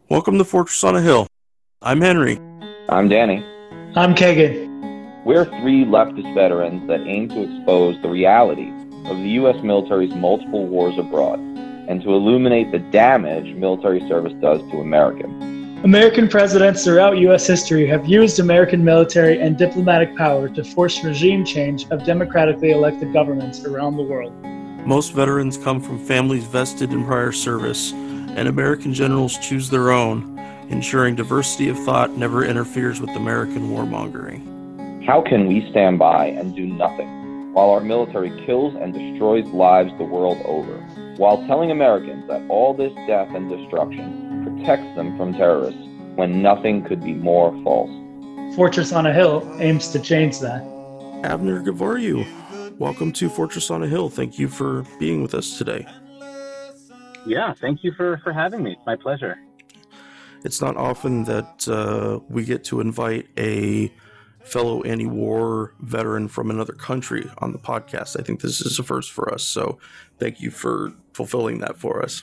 Welcome to Fortress on a Hill. I'm Henry. I'm Danny. I'm Kagan. We're three leftist veterans that aim to expose the reality of the U.S. military's multiple wars abroad and to illuminate the damage military service does to Americans. American presidents throughout U.S. history have used American military and diplomatic power to force regime change of democratically elected governments around the world. Most veterans come from families vested in prior service, and American generals choose their own, ensuring diversity of thought never interferes with American warmongering. How can we stand by and do nothing while our military kills and destroys lives the world over, while telling Americans that all this death and destruction protects them from terrorists when nothing could be more false? Fortress on a Hill aims to change that. Avner Gavoriou, welcome to Fortress on a Hill. Thank you for being with us today. Yeah, thank you for having me. It's my pleasure. It's not often that we get to invite a fellow anti-war veteran from another country on the podcast. I think this is a first for us, so thank you for fulfilling that for us.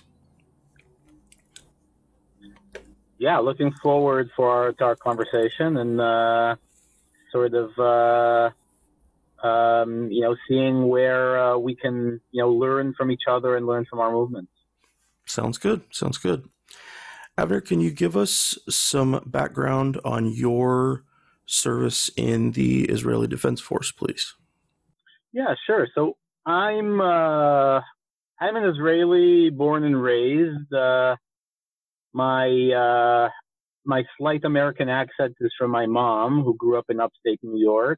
Yeah, looking forward to our conversation and seeing where we can learn from each other and learn from our movements. Sounds good. Avner, can you give us some background on your service in the Israeli Defense Force, please? Yeah, sure. So I'm an Israeli, born and raised. My slight American accent is from my mom, who grew up in upstate New York.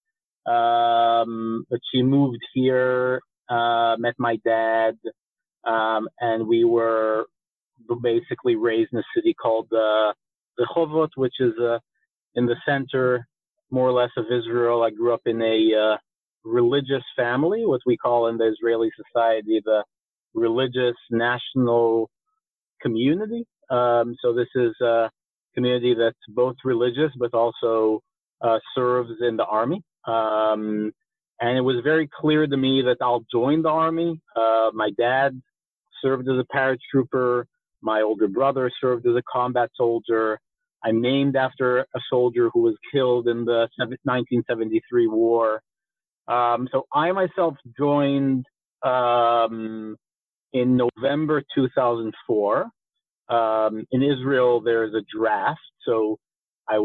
But she moved here, met my dad, and we were basically raised in a city called Rehovot, which is in the center, more or less, of Israel. I grew up in a religious family, what we call in the Israeli society the religious national community. So this is a community that's both religious but also serves in the army. And it was very clear to me that I'll join the army. My dad served as a paratrooper. My older brother served as a combat soldier. I'm named after a soldier who was killed in the 1973 war. So I myself joined in November 2004. In Israel, there's a draft, so I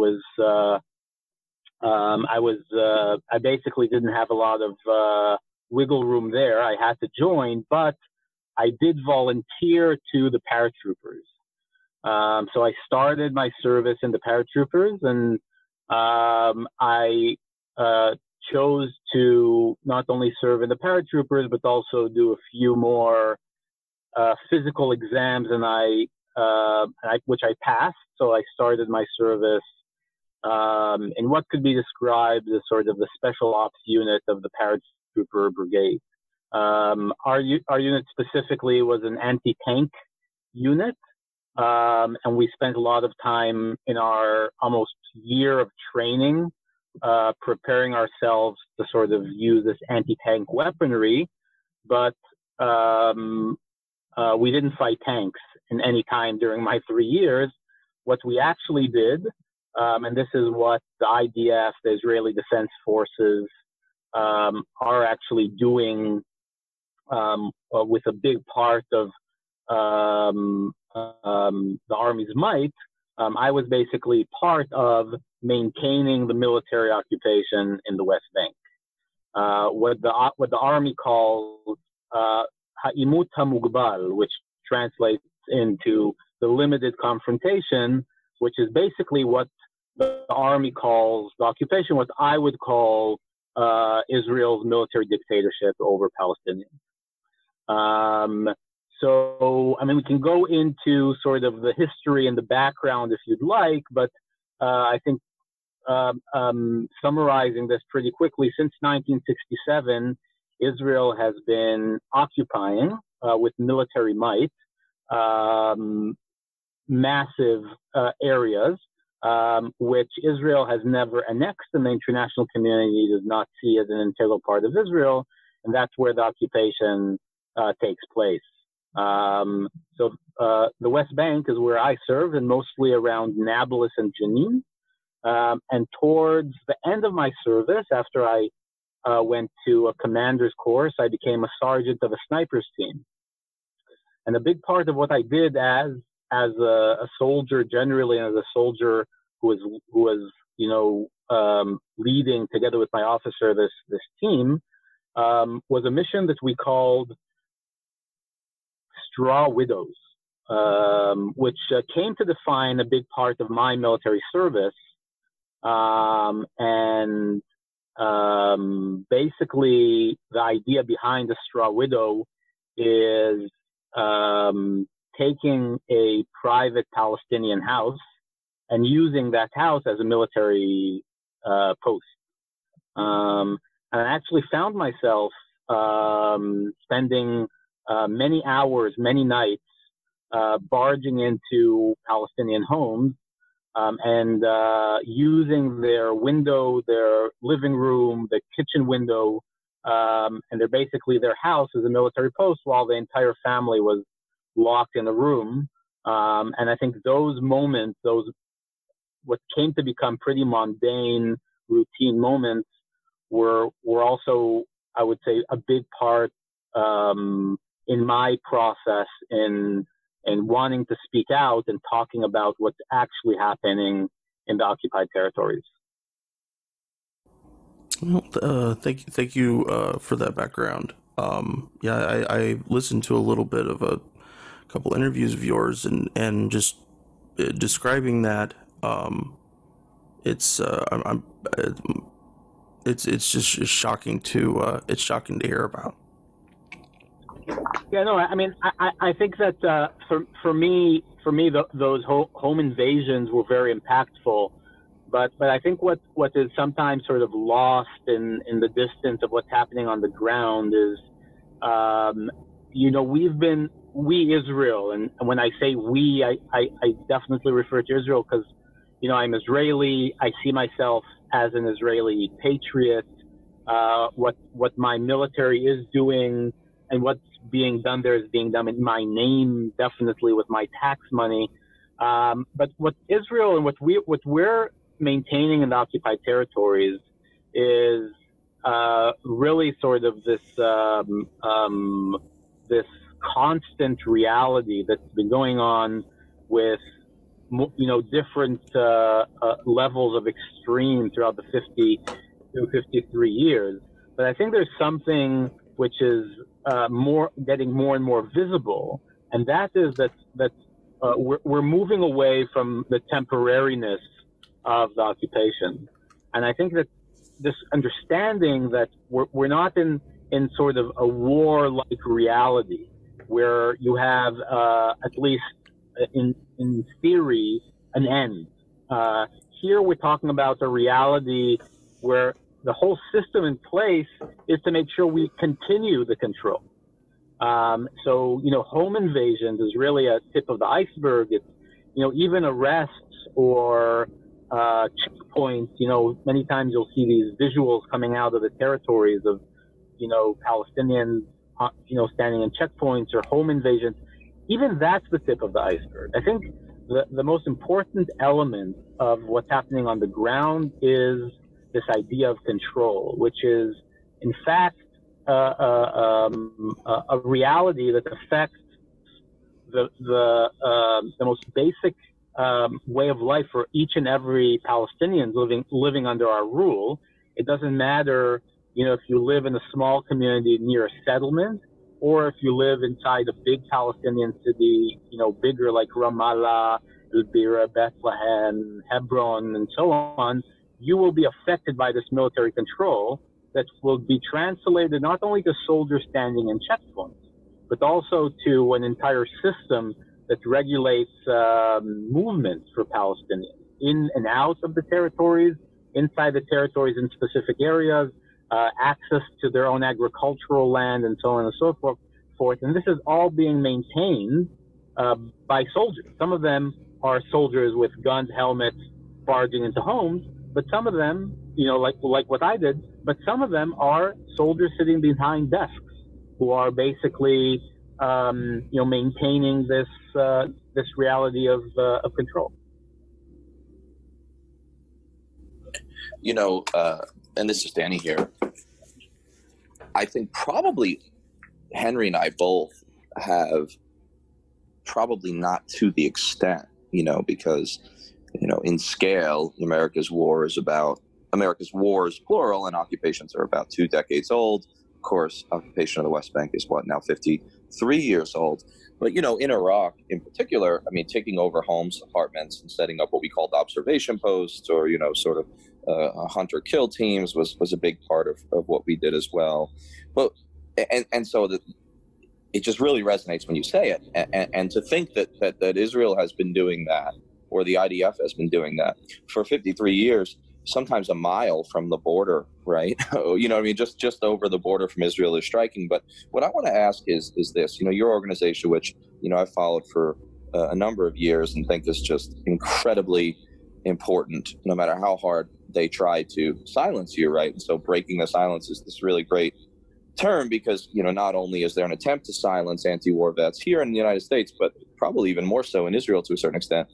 basically didn't have a lot of wiggle room there. I had to join, but I did volunteer to the paratroopers. So I started my service in the paratroopers, and I chose to not only serve in the paratroopers, but also do a few more physical exams, and which I passed. So I started my service in what could be described as sort of the special ops unit of the paratrooper brigade. Our unit specifically was an anti-tank unit, and we spent a lot of time in our almost year of training preparing ourselves to sort of use this anti-tank weaponry, but we didn't fight tanks in any time during my 3 years. What we actually did, and this is what the IDF, the Israeli Defense Forces, are actually doing with a big part of the Army's might. I was basically part of maintaining the military occupation in the West Bank. What the Army calls Ha'imut HaMugbal, which translates into the limited confrontation, which is basically what the Army calls the occupation, what I would call Israel's military dictatorship over Palestinians. So, I mean, we can go into sort of the history and the background if you'd like, but I think summarizing this pretty quickly, since 1967, Israel has been occupying with military might massive areas, which Israel has never annexed, and the international community does not see as an integral part of Israel, and that's where the occupation takes place. The West Bank is where I served, and mostly around Nablus and Jenin. And towards the end of my service, after I went to a commander's course, I became a sergeant of a snipers team. And a big part of what I did as a soldier generally, and as a soldier who was leading together with my officer this team, was a mission that we called Straw Widows, which came to define a big part of my military service. Basically, the idea behind the Straw Widow is taking a private Palestinian house and using that house as a military post. And I actually found myself spending many hours, many nights, barging into Palestinian homes and using their window, their living room, the kitchen window, and they're basically their house as a military post while the entire family was locked in a room. And I think those moments, what came to become pretty mundane, routine moments, were also, I would say, a big part in my process in wanting to speak out and talking about what's actually happening in the occupied territories. Well, thank you for that background. I listened to a little bit of a couple interviews of yours, and just describing that. It's just shocking to hear about. Yeah, no, I mean, I think that for me, those home invasions were very impactful. But I think what is sometimes sort of lost in the distance of what's happening on the ground is, we Israel, and when I say we, I definitely refer to Israel because, I'm Israeli. I see myself as an Israeli patriot. What my military is doing and what's being done there is being done in my name, definitely with my tax money. But what Israel and what we're maintaining in the occupied territories is really sort of this constant reality that's been going on with different levels of extreme throughout the 50 to 53 years. But I think there's something which is getting more and more visible, and that is that we're moving away from the temporariness of the occupation. And I think that this understanding that we're not in sort of a war-like reality where you have, at least in theory, an end. Here we're talking about a reality where the whole system in place is to make sure we continue the control. So, home invasions is really a tip of the iceberg. It's, even arrests or checkpoints, many times you'll see these visuals coming out of the territories of, Palestinians, standing in checkpoints or home invasions. Even that's the tip of the iceberg. I think the most important element of what's happening on the ground is this idea of control, which is, in fact, a reality that affects the most basic way of life for each and every Palestinian living under our rule. It doesn't matter, if you live in a small community near a settlement, or if you live inside a big Palestinian city, bigger like Ramallah, El-Bira, Bethlehem, Hebron, and so on, you will be affected by this military control that will be translated not only to soldiers standing in checkpoints, but also to an entire system that regulates movements for Palestinians in and out of the territories, inside the territories in specific areas, access to their own agricultural land, and so on and so forth. And this is all being maintained by soldiers. Some of them are soldiers with guns, helmets, barging into homes, but some of them, like what I did, but some of them are soldiers sitting behind desks who are basically maintaining this reality of control. And this is Danny here. I think probably Henry and I both have probably not to the extent, because, in scale, America's wars, plural, and occupations are about 2 decades old. Of course, occupation of the West Bank is now 53 years old. But, in Iraq in particular, taking over homes, apartments, and setting up what we called observation posts or, sort of hunter-kill teams was a big part of what we did as well. But so it just really resonates when you say it. And to think that Israel has been doing that, or the IDF has been doing that for 53 years, sometimes a mile from the border, right? Just over the border from Israel is striking. But what I want to ask is this, your organization, which, I've followed for a number of years and think is just incredibly important, no matter how hard they try to silence you, right? And so breaking the silence is this really great term because, not only is there an attempt to silence anti-war vets here in the United States, but probably even more so in Israel to a certain extent.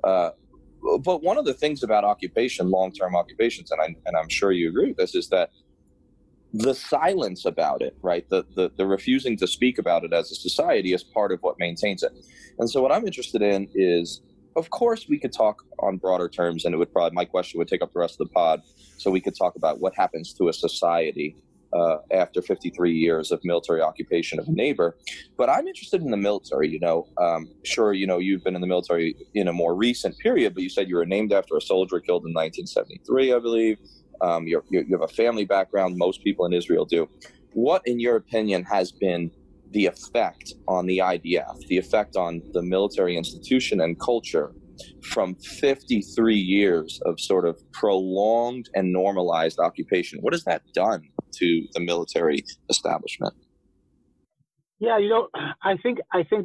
But one of the things about occupation, long-term occupations, and I'm sure you agree with this, is that the silence about it, right? The refusing to speak about it as a society is part of what maintains it. And so what I'm interested in is, of course, we could talk on broader terms, and my question would take up the rest of the pod. So we could talk about what happens to a society after 53 years of military occupation of a neighbor. But I'm interested in the military, sure, you've been in the military in a more recent period, but you said you were named after a soldier killed in 1973, I believe. You have a family background. Most people in Israel do. What, in your opinion, has been the effect on the IDF, the effect on the military institution and culture from 53 years of sort of prolonged and normalized occupation? What has that done to the military establishment? Yeah, I think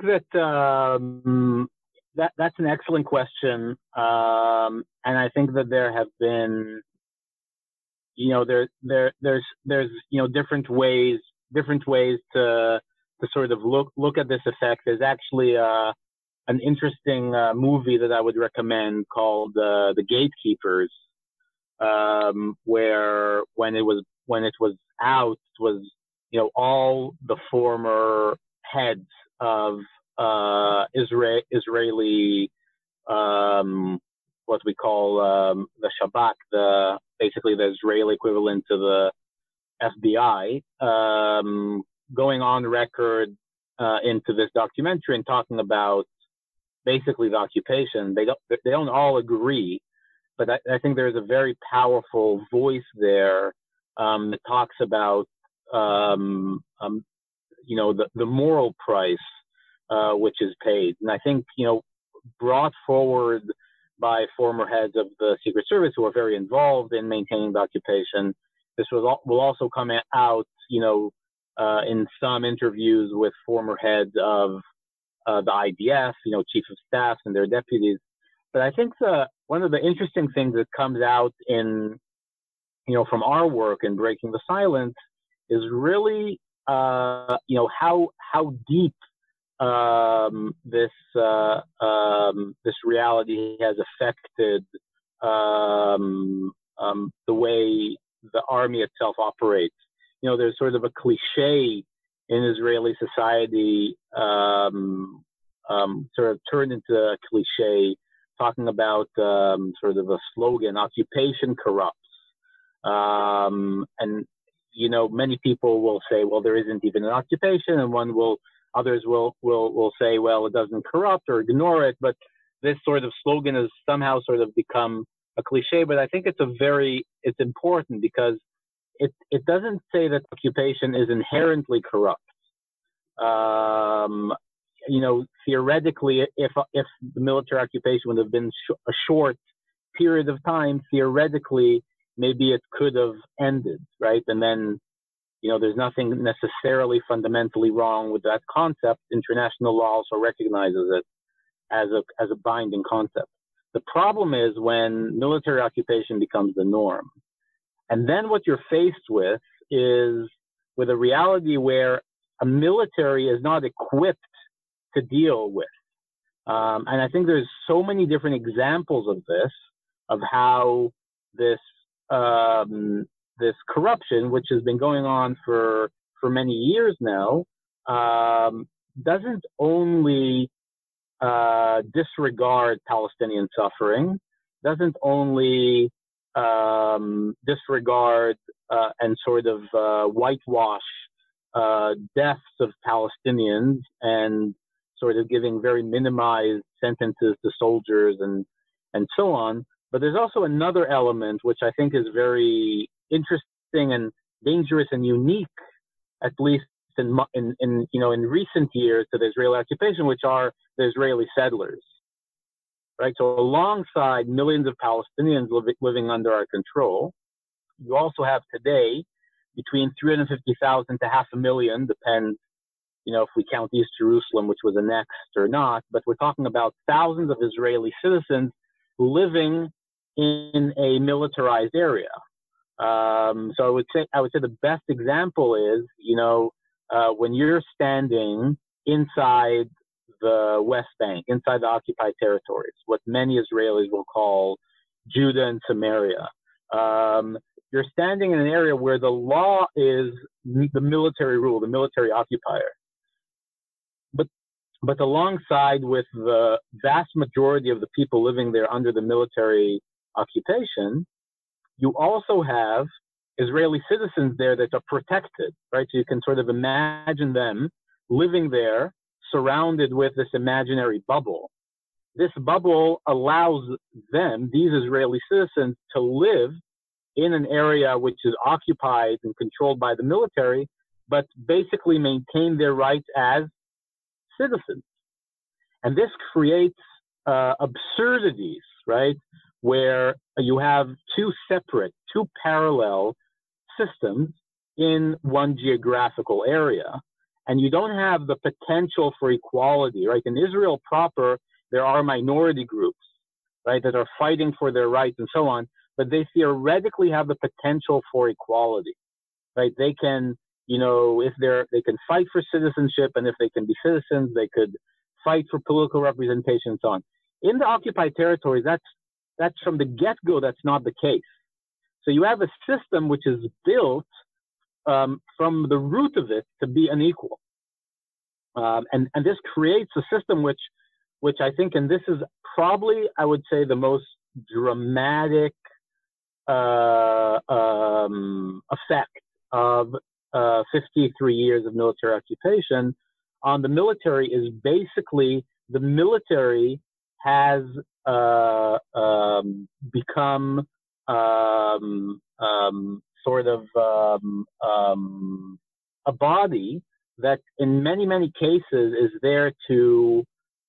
that that's an excellent question, and I think that there have been, there's different ways to sort of look at this effect. There's actually an interesting movie that I would recommend called The Gatekeepers, where when it was out, it was all the former heads of Israeli what we call the Shabak, basically the Israeli equivalent to the FBI, going on record into this documentary and talking about basically the occupation. They don't all agree, but I think there's a very powerful voice there that talks about the moral price which is paid, and I think brought forward by former heads of the Secret Service who are very involved in maintaining the occupation. This will also come out, in some interviews with former heads of the IDF, chief of staffs and their deputies. But I think one of the interesting things that comes out in, from our work in breaking the silence is really, how deep this reality has affected the way the army itself operates. There's sort of a cliche in Israeli society, sort of turned into a cliche, talking about sort of a slogan: "Occupation corrupts." And many people will say, "Well, there isn't even an occupation," and others will say, "Well, it doesn't corrupt," or ignore it. But this sort of slogan has somehow sort of become a cliche. But I think it's important because it doesn't say that occupation is inherently corrupt. Theoretically, if the military occupation would have been a short period of time, theoretically, maybe it could have ended, right? And then, there's nothing necessarily fundamentally wrong with that concept. International law also recognizes it as a binding concept. The problem is when military occupation becomes the norm. And then what you're faced with is with a reality where a military is not equipped to deal with. And I think there's so many different examples of this, of how this this corruption, which has been going on for many years now, doesn't only disregard Palestinian suffering, doesn't only disregard and sort of whitewash deaths of Palestinians and sort of giving very minimized sentences to soldiers and so on. But there's also another element which I think is very interesting and dangerous and unique, at least in recent years, to the Israeli occupation, which are the Israeli settlers. Right. So alongside millions of Palestinians living under our control, you also have today between 350,000 to 500,000, depends, if we count East Jerusalem, which was annexed or not, but we're talking about thousands of Israeli citizens living in a militarized area. So I would say the best example is, when you're standing inside the West Bank, inside the occupied territories, what many Israelis will call Judah and Samaria. You're standing in an area where the law is the military rule, the military occupier. But alongside with the vast majority of the people living there under the military occupation, you also have Israeli citizens there that are protected, right? So you can sort of imagine them living there surrounded with this imaginary bubble. This bubble allows them, these Israeli citizens, to live in an area which is occupied and controlled by the military, but basically maintain their rights as citizens. And this creates absurdities, right? Where you have two parallel systems in one geographical area, and you don't have the potential for equality, right? In Israel proper, there are minority groups, right, that are fighting for their rights and so on, but they theoretically have the potential for equality, right? They can, they can fight for citizenship, and if they can be citizens, they could fight for political representation and so on. In the occupied territories, that's from the get-go, that's not the case. So you have a system which is built from the root of it to be unequal. And this creates a system which I think, and this is probably, I would say, the most dramatic effect of 53 years of military occupation on the military is basically the military has become sort of a body that in many, many cases is there to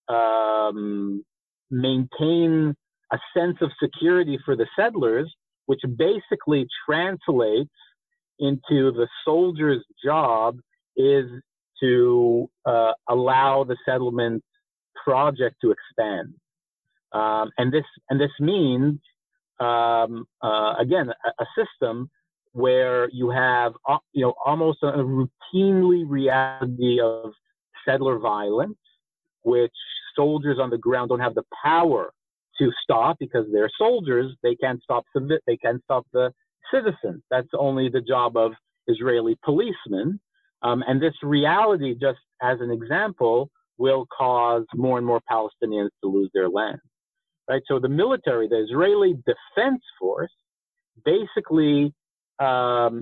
maintain a sense of security for the settlers, which basically translates into the soldier's job is to allow the settlement project to expand. And this means, again, a system where you have, almost a routinely reality of settler violence, which soldiers on the ground don't have the power to stop because they're soldiers. They can't stop the citizens. That's only the job of Israeli policemen. And this reality, just as an example, will cause more and more Palestinians to lose their land. Right. So the military, the Israeli Defense Force, basically has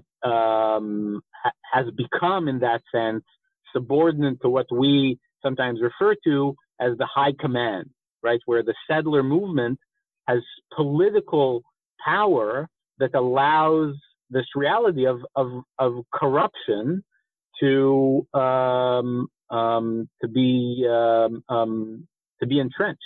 become, in that sense, subordinate to what we sometimes refer to as the high command, right, where the settler movement has political power that allows this reality of corruption to be entrenched.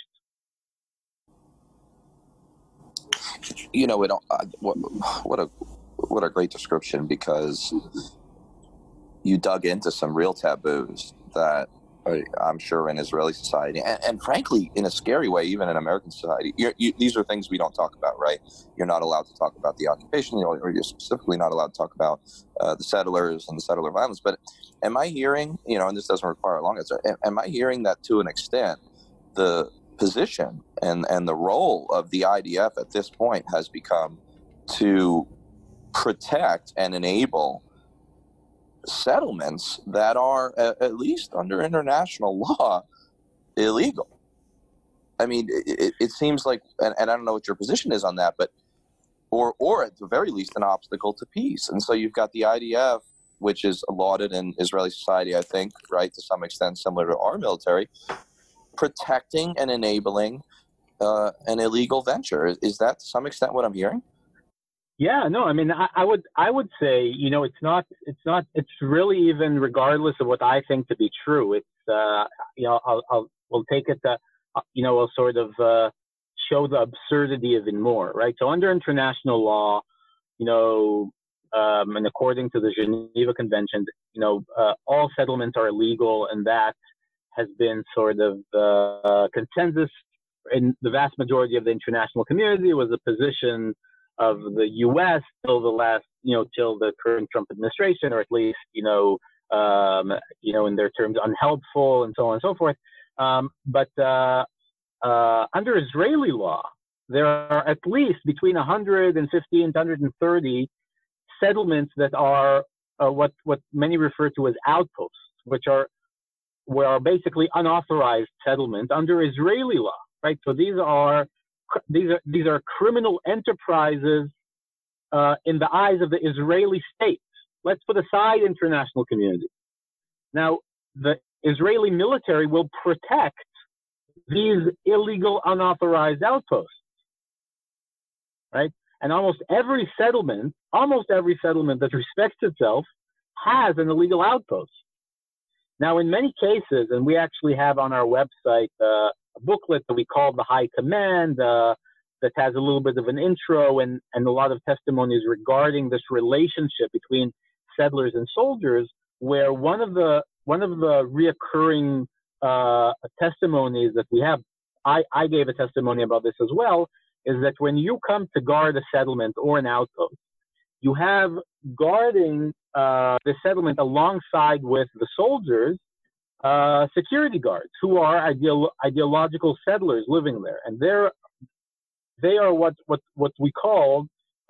What a great description, because you dug into some real taboos that I'm sure, in Israeli society, and frankly, in a scary way, even in American society. These are things we don't talk about, right? You're not allowed to talk about the occupation, or you're specifically not allowed to talk about the settlers and the settler violence. But am I hearing, and this doesn't require a long answer, am I hearing that to an extent the position and the role of the IDF at this point has become to protect and enable settlements that are, at least under international law, illegal? I mean, it seems like, and I don't know what your position is on that, but or at the very least an obstacle to peace. And so you've got the IDF, which is lauded in Israeli society, I think, right, to some extent similar to our military, protecting and enabling an illegal venture. Is that to some extent what I'm hearing? Yeah, no, I mean, I would say, it's really, even regardless of what I think to be true, it's, we'll take it that, we'll sort of show the absurdity of it more, right? So under international law, and according to the Geneva Convention, all settlements are illegal, and that has been sort of consensus in the vast majority of the international community. Was a position of the U.S. till the last, till the current Trump administration, or at least, in their terms, unhelpful, and so on and so forth. But under Israeli law, there are at least between 115 and 130 settlements that are what many refer to as outposts, which are basically unauthorized settlements under Israeli law, right? So these are criminal enterprises in the eyes of the Israeli state. Let's put aside international community. Now, the Israeli military will protect these illegal, unauthorized outposts, right? And almost every settlement that respects itself has an illegal outpost. Now, in many cases, and we actually have on our website a booklet that we call the High Command, that has a little bit of an intro and a lot of testimonies regarding this relationship between settlers and soldiers, where one of the reoccurring testimonies that we have, I gave a testimony about this as well, is that when you come to guard a settlement or an outpost, you have guarding the settlement alongside with the soldiers, security guards who are ideological settlers living there, and they are what we call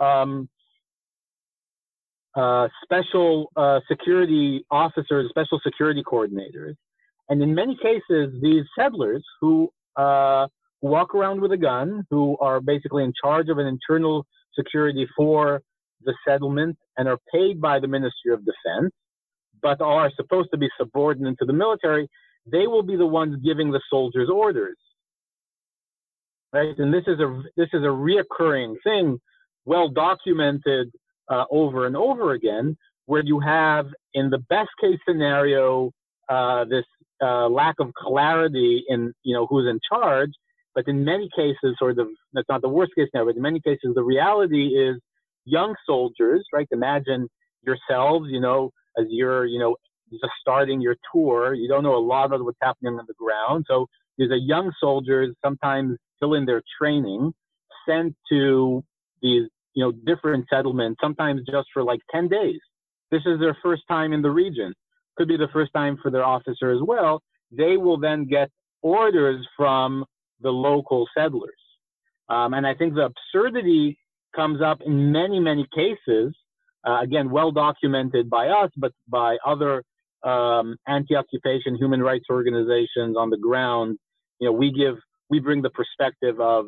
special security officers, special security coordinators. And in many cases, these settlers who walk around with a gun, who are basically in charge of an internal security for the settlement and are paid by the Ministry of Defense, but are supposed to be subordinate to the military, they will be the ones giving the soldiers orders, right? And this is a reoccurring thing, well documented over and over again, where you have, in the best case scenario, this lack of clarity in who's in charge, but in many cases, that's not the worst case scenario, but in many cases, the reality is young soldiers, right? Imagine yourselves, as you're, just starting your tour, you don't know a lot about what's happening on the ground. So these are young soldiers, sometimes still in their training, sent to these, different settlements, sometimes just for like 10 days. This is their first time in the region. Could be the first time for their officer as well. They will then get orders from the local settlers. And I think the absurdity comes up in many, many cases, again, well documented by us, but by other anti-occupation human rights organizations on the ground. We bring the perspective of,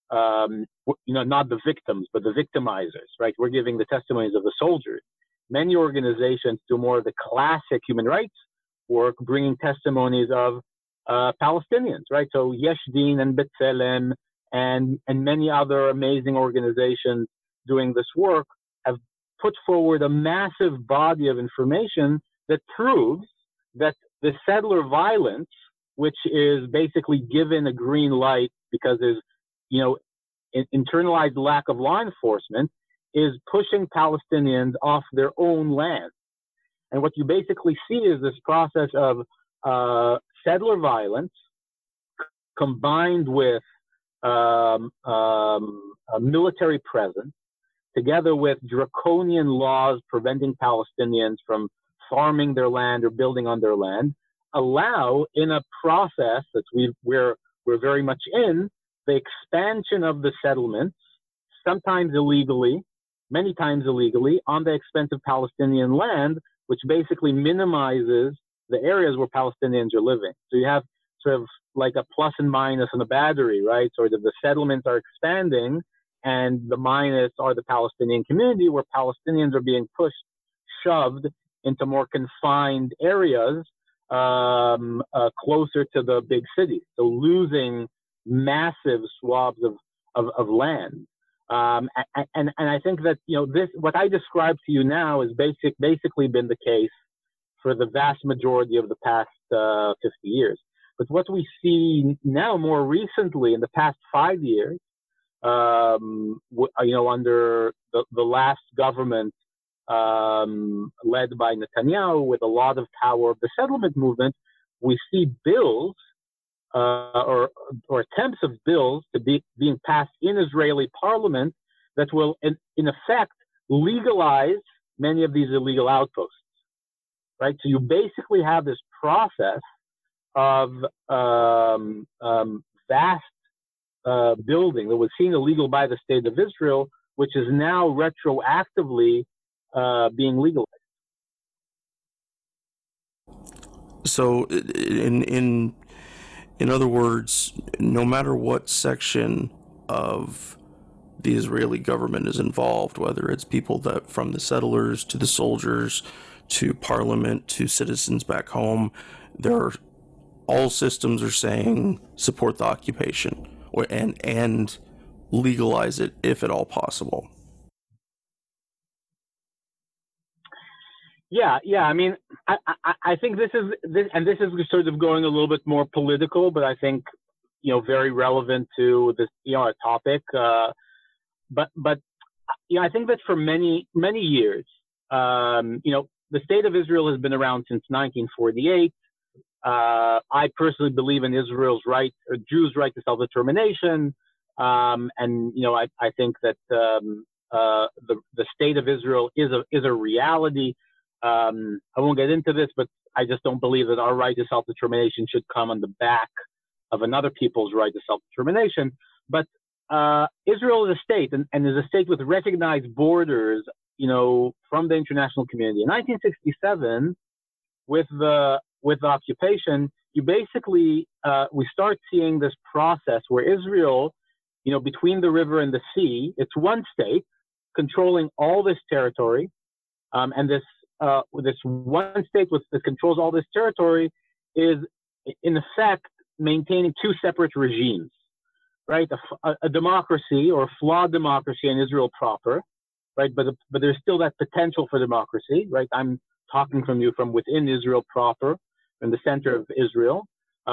not the victims, but the victimizers, right? We're giving the testimonies of the soldiers. Many organizations do more of the classic human rights work, bringing testimonies of Palestinians, right? So Yesh Din and B'Tselem and many other amazing organizations doing this work have put forward a massive body of information that proves that the settler violence, which is basically given a green light because there's, internalized lack of law enforcement, is pushing Palestinians off their own land. And what you basically see is this process of settler violence combined with a military presence, together with draconian laws preventing Palestinians from farming their land or building on their land, allow, in a process that we're very much in, the expansion of the settlements, sometimes illegally, many times illegally, on the expense of Palestinian land, which basically minimizes the areas where Palestinians are living. So you have sort of like a plus and minus in a battery, right? Sort of the settlements are expanding, and the minus are the Palestinian community, where Palestinians are being pushed, shoved into more confined areas closer to the big cities. So losing massive swaths of land. And I think that, this, what I described to you now has basically been the case for the vast majority of the past 50 years. But what we see now more recently in the past 5 years, under the last government led by Netanyahu, with a lot of power of the settlement movement, we see bills or attempts of bills to being passed in Israeli parliament that will, in effect, legalize many of these illegal outposts. Right? So you basically have this process of vast building that was seen illegal by the state of Israel, which is now retroactively being legalized. So, in other words, no matter what section of the Israeli government is involved, whether it's people that from the settlers to the soldiers to parliament to citizens back home, all systems are saying support the occupation and legalize it if at all possible. Yeah. I mean, I think this is sort of going a little bit more political, but I think very relevant to this our topic. But I think that for many years, the state of Israel has been around since 1948. I personally believe in Israel's right, or Jews' right to self-determination, and I think that the state of Israel is a reality. I won't get into this, but I just don't believe that our right to self-determination should come on the back of another people's right to self-determination. But Israel is a state, and is a state with recognized borders, from the international community. In 1967, with the occupation, you basically we start seeing this process where Israel, between the river and the sea, it's one state controlling all this territory, and this one state that controls all this territory is, in effect, maintaining two separate regimes, right? A democracy, or a flawed democracy in Israel proper, right? But there's still that potential for democracy, right? I'm talking from within Israel proper, in the center of Israel,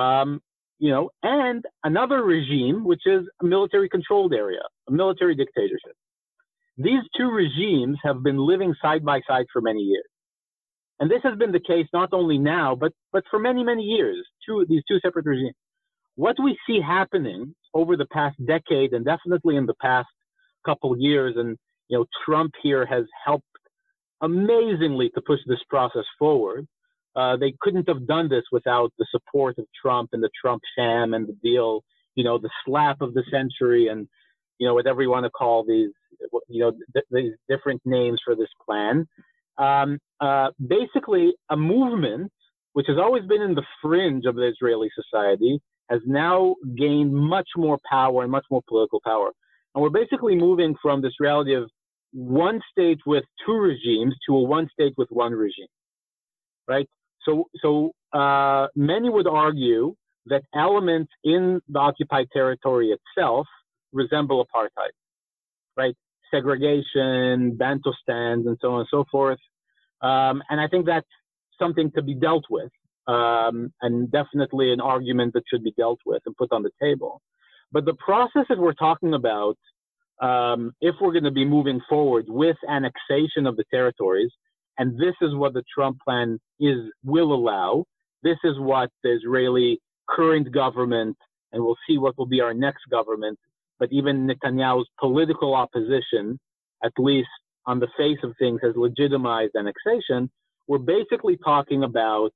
and another regime, which is a military-controlled area, a military dictatorship. These two regimes have been living side by side for many years. And this has been the case not only now, but for many, many years, these two separate regimes. What we see happening over the past decade, and definitely in the past couple years, and Trump here has helped amazingly to push this process forward. They couldn't have done this without the support of Trump and the Trump sham and the deal, the slap of the century, and whatever you want to call these, these different names for this plan. Basically, a movement which has always been in the fringe of the Israeli society has now gained much more power and much more political power. And we're basically moving from this reality of one state with two regimes to a one state with one regime, right? So many would argue that elements in the occupied territory itself resemble apartheid, right? Segregation, bantustans, and so on and so forth. And I think that's something to be dealt with, and definitely an argument that should be dealt with and put on the table. But the process that we're talking about, if we're going to be moving forward with annexation of the territories, and this is what the Trump plan will allow, this is what the Israeli current government, and we'll see what will be our next government, but even Netanyahu's political opposition, at least on the face of things, has legitimized annexation. We're basically talking about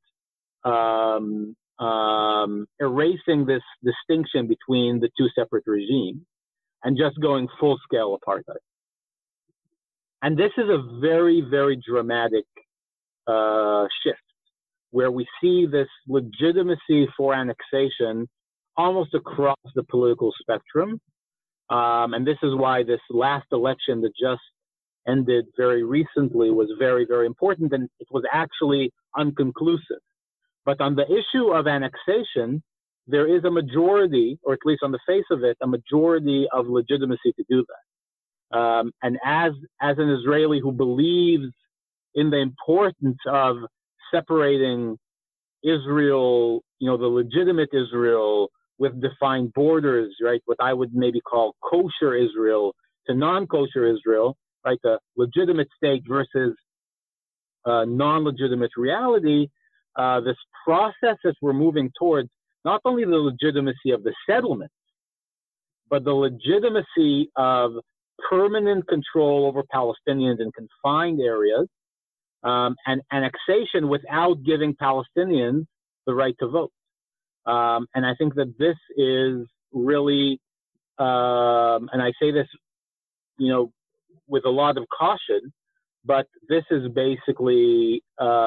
erasing this distinction between the two separate regimes and just going full-scale apartheid. And this is a very, very dramatic shift, where we see this legitimacy for annexation almost across the political spectrum. And this is why this last election that just ended very recently was very, very important, and it was actually unconclusive. But on the issue of annexation, there is a majority, or at least on the face of it, a majority of legitimacy to do that. And as an Israeli who believes in the importance of separating Israel, the legitimate Israel with defined borders, right? What I would maybe call kosher Israel to non-kosher Israel, right? The legitimate state versus non-legitimate reality. This process that we're moving towards, not only the legitimacy of the settlement, but the legitimacy of permanent control over Palestinians in confined areas, and annexation without giving Palestinians the right to vote. And I think that this is really, and I say this, with a lot of caution, but this is basically,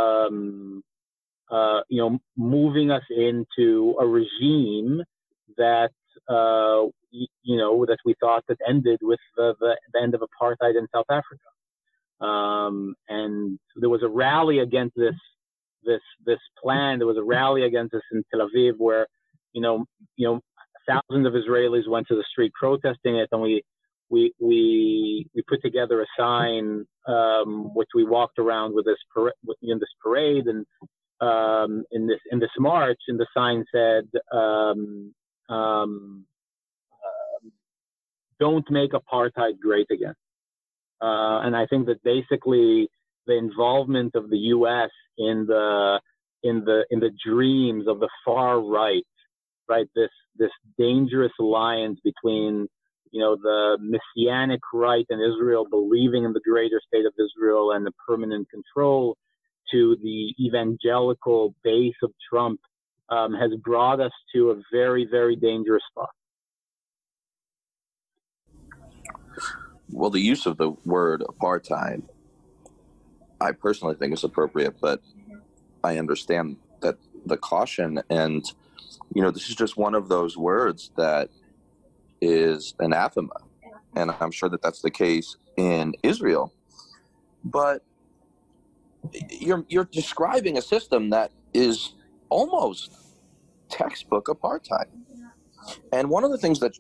moving us into a regime that, that we thought that ended with the end of apartheid in South Africa. And there was a rally against this plan. There was a rally against this in Tel Aviv, where, thousands of Israelis went to the street protesting it, and we put together a sign, which we walked around with this parade, and in this march, and the sign said, "Don't make apartheid great again." And I think that basically the involvement of the U.S. in the dreams of the far right, this dangerous alliance between the messianic right in Israel, believing in the greater state of Israel and the permanent control, to the evangelical base of Trump, has brought us to a very, very dangerous spot. Well, the use of the word apartheid, I personally think is appropriate, but I understand that the caution, and this is just one of those words that is anathema, and I'm sure that that's the case in Israel. But you're describing a system that is almost textbook apartheid. And one of the things that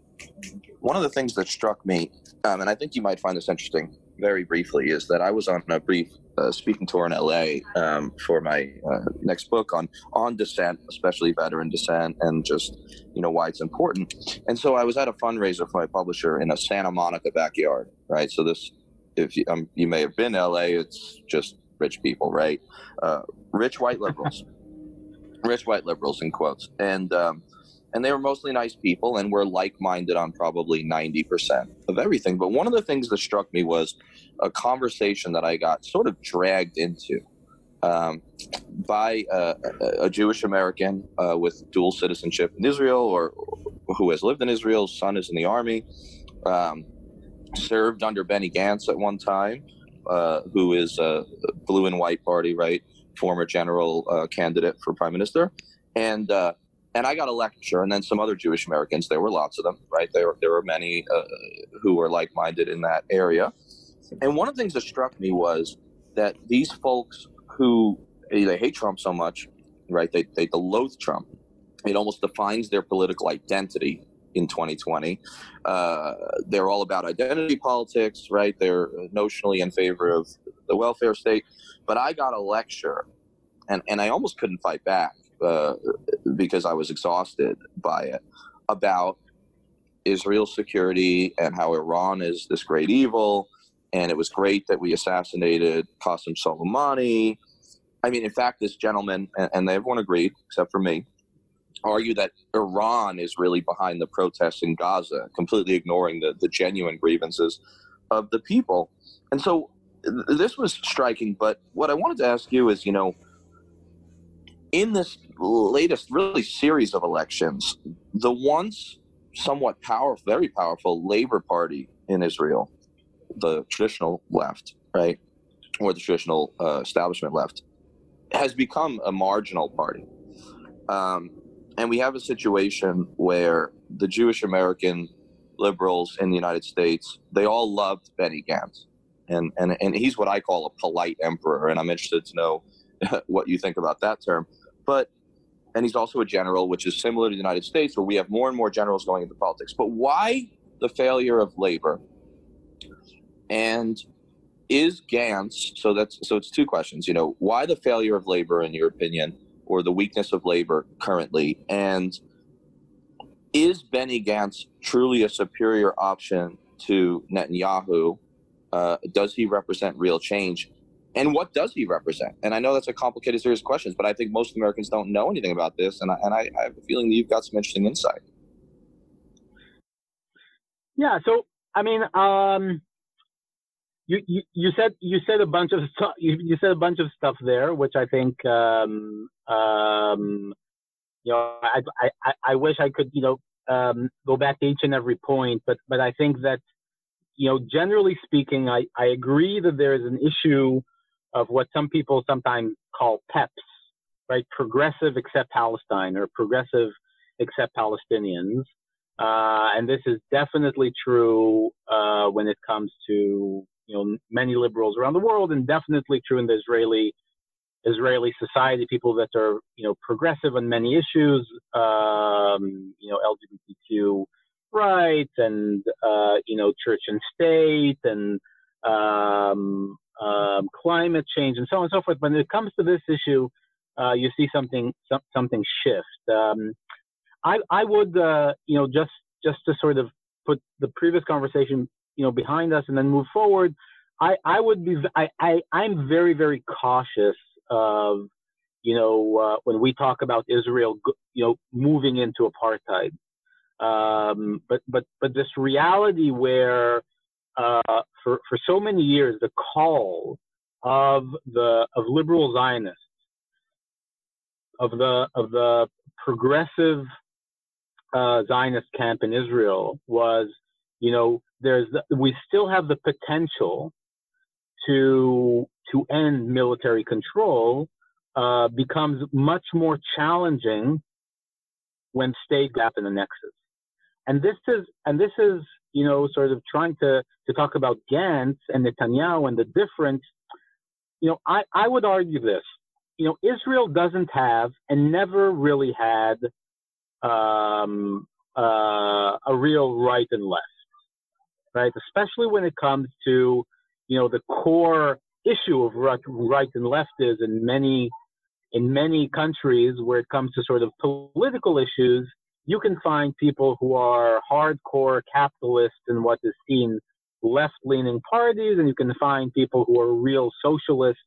struck me, and I think you might find this interesting, very briefly, is that I was on a brief speaking tour in LA for my next book on dissent, especially veteran dissent, and just why it's important. And so I was at a fundraiser for my publisher in a Santa Monica backyard, right? So this, if you may have been to LA, it's just rich people, right? Rich white liberals in quotes, and they were mostly nice people, and were like-minded on probably 90% of everything. But one of the things that struck me was a conversation that I got sort of dragged into by a Jewish American with dual citizenship in Israel, or who has lived in Israel. His son is in the army, served under Benny Gantz at one time, who is a blue and white party, right? Former general candidate for prime minister. And I got a lecture, and then some other Jewish Americans. There were lots of them, right? There were many who were like-minded in that area. And one of the things that struck me was that these folks who they hate Trump so much, right? They loathe Trump. It almost defines their political identity in 2020. They're all about identity politics, right? They're notionally in favor of the welfare state. But I got a lecture, and I almost couldn't fight back because I was exhausted by it, about Israel's security and how Iran is this great evil. And it was great that we assassinated Qasem Soleimani. I mean, in fact, this gentleman, and everyone agreed except for me, argued that Iran is really behind the protests in Gaza, completely ignoring the genuine grievances of the people. And so this was striking. But what I wanted to ask you is, in this latest really series of elections, the once somewhat powerful, very powerful Labor Party in Israel, the traditional left, right, or the traditional establishment left, has become a marginal party. And we have a situation where the Jewish American liberals in the United States, they all loved Benny Gantz. And he's what I call a polite emperor, and I'm interested to know what you think about that term. And he's also a general, which is similar to the United States, where we have more and more generals going into politics. But why the failure of labor? And is Gantz, so it's two questions, why the failure of labor, in your opinion, or the weakness of labor currently? And is Benny Gantz truly a superior option to Netanyahu? Does he represent real change? And what does he represent? And I know that's a complicated series of questions, but I think most Americans don't know anything about this. And I have a feeling that you've got some interesting insight. Yeah. So, I mean, you said a bunch of stuff. You said a bunch of stuff there, which I think, I wish I could, go back to each and every point, but I think that, generally speaking, I agree that there is an issue of what some people sometimes call PEPs, right? Progressive except Palestine, or progressive except Palestinians. And this is definitely true when it comes to, many liberals around the world, and definitely true in the Israeli society, people that are, progressive on many issues, LGBTQ rights and, church and state and climate change and so on and so forth. But when it comes to this issue, you see something shift. I would, just to sort of put the previous conversation, behind us and then move forward, I'm very, very cautious of, when we talk about Israel, moving into apartheid. But this reality where, for so many years, the call of liberal Zionists, of the progressive Zionist camp in Israel was, we still have the potential to end military control, becomes much more challenging when state gap and annexes. And this is, sort of trying to talk about Gantz and Netanyahu and the difference. I would argue this. Israel doesn't have and never really had a real right and left, right? Especially when it comes to, the core issue of right and left is in many countries where it comes to sort of political issues, you can find people who are hardcore capitalists in what is seen left-leaning parties, and you can find people who are real socialists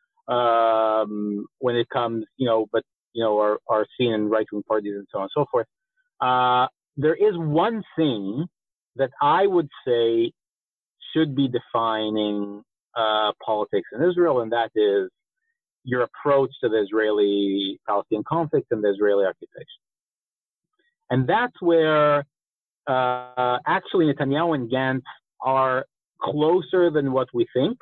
when it comes, are seen in right-wing parties and so on and so forth. There is one thing that I would say should be defining politics in Israel, and that is your approach to the Israeli-Palestinian conflict and the Israeli occupation. And that's where actually Netanyahu and Gantz are closer than what we think.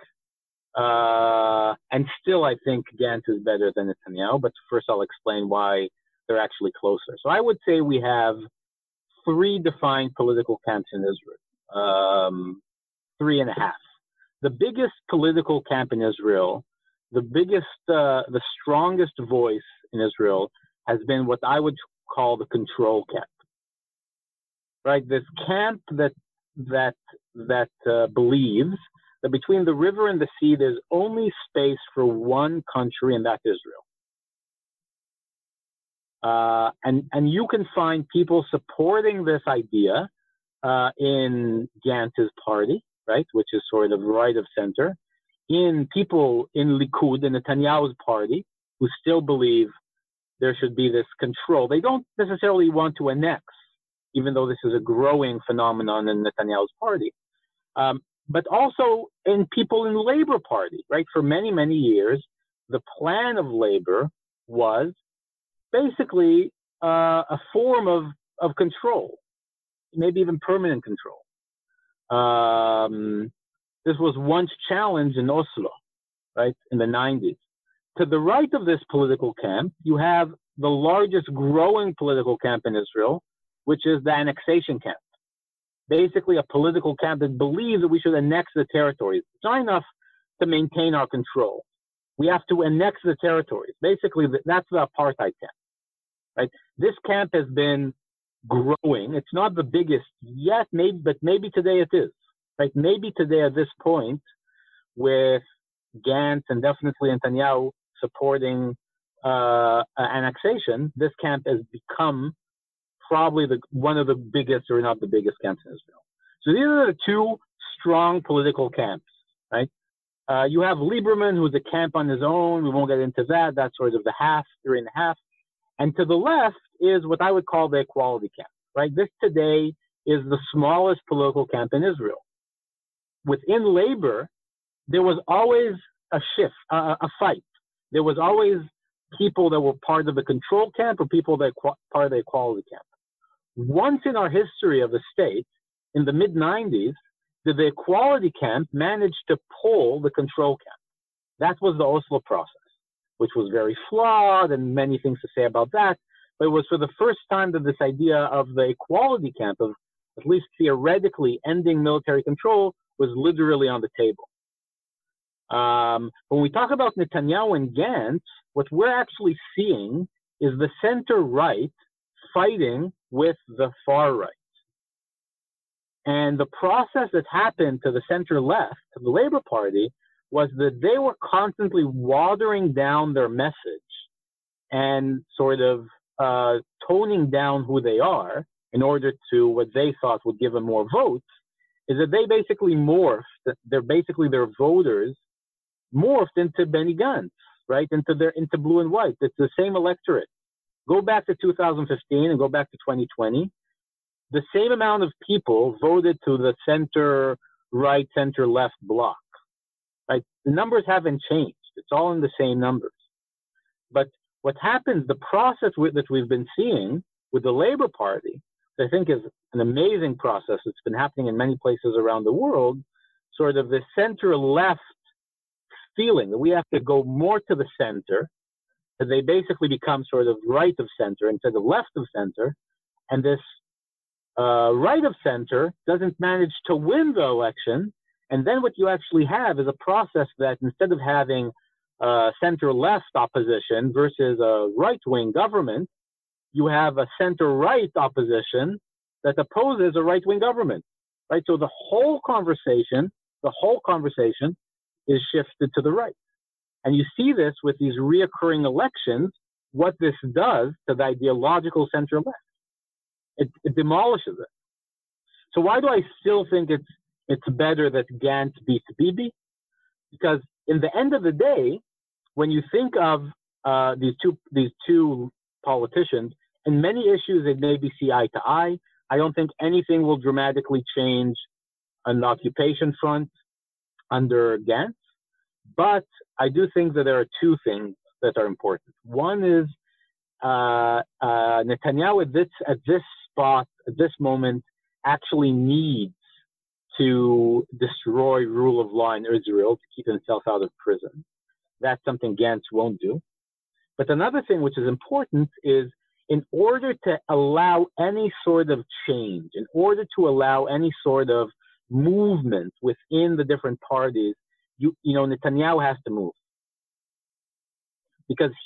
And still, I think Gantz is better than Netanyahu. But first, I'll explain why they're actually closer. So I would say we have three defined political camps in Israel, 3.5. The biggest political camp in Israel, the strongest voice in Israel has been what I would call the control camp, right? This camp that believes that between the river and the sea, there's only space for one country, and that's Israel. And you can find people supporting this idea in Gantz's party, right, which is sort of right of center. in people in Likud, in Netanyahu's party, who still believe there should be this control. They don't necessarily want to annex, even though this is a growing phenomenon in Netanyahu's party. But also in people in the Labor Party, right? For many, many years, the plan of labor was basically a form of control, maybe even permanent control. This was once challenged in Oslo, right, in the 90s. To the right of this political camp, you have the largest growing political camp in Israel, which is the annexation camp. Basically a political camp that believes that we should annex the territories. It's not enough to maintain our control. We have to annex the territories. Basically, that's the apartheid camp, right? This camp has been growing. It's not the biggest yet, but maybe today it is, right? Maybe today at this point, with Gantz and definitely Netanyahu supporting annexation, this camp has become probably one of the biggest, or not the biggest, camps in Israel. So these are the two strong political camps, right? You have Lieberman, who's a camp on his own. We won't get into that. That's sort of the half, 3.5. And to the left is what I would call the equality camp, right? This today is the smallest political camp in Israel. Within labor, there was always a shift, a fight. There was always people that were part of the control camp or people that were part of the equality camp. Once in our history of the state, in the mid-90s, the equality camp managed to pull the control camp. That was the Oslo process, which was very flawed and many things to say about that. But it was for the first time that this idea of the equality camp, of at least theoretically ending military control, was literally on the table. When we talk about Netanyahu and Gantz, what we're actually seeing is the center-right fighting with the far-right. And the process that happened to the center-left, to the Labor Party, was that they were constantly watering down their message and sort of toning down who they are in order to what they thought would give them more votes, is that they basically morphed, their voters morphed into Benny Gantz, right? Into blue and white. It's the same electorate. Go back to 2015 and go back to 2020. The same amount of people voted to the center-right, center-left bloc, right? The numbers haven't changed. It's all in the same numbers. But what happens, the process that we've been seeing with the Labor Party, I think is an amazing process. It's been happening in many places around the world, sort of the center-left feeling that we have to go more to the center, that they basically become sort of right of center instead of left of center, and this right of center doesn't manage to win the election, and then what you actually have is a process that instead of having center-left opposition versus a right-wing government, you have a center-right opposition that opposes a right-wing government, right? So the whole conversation is shifted to the right. And you see this with these reoccurring elections, what this does to the ideological center-left. It demolishes it. So why do I still think it's better that Gantz beats Bibi? Because in the end of the day, when you think of these two politicians, in many issues they maybe see eye to eye. I don't think anything will dramatically change on the occupation front under Gantz. But I do think that there are two things that are important. One is Netanyahu at this spot, at this moment, actually needs to destroy rule of law in Israel to keep himself out of prison. That's something Gantz won't do. But another thing which is important is in order to allow any sort of change, in order to allow any sort of movement within the different parties, Netanyahu has to move because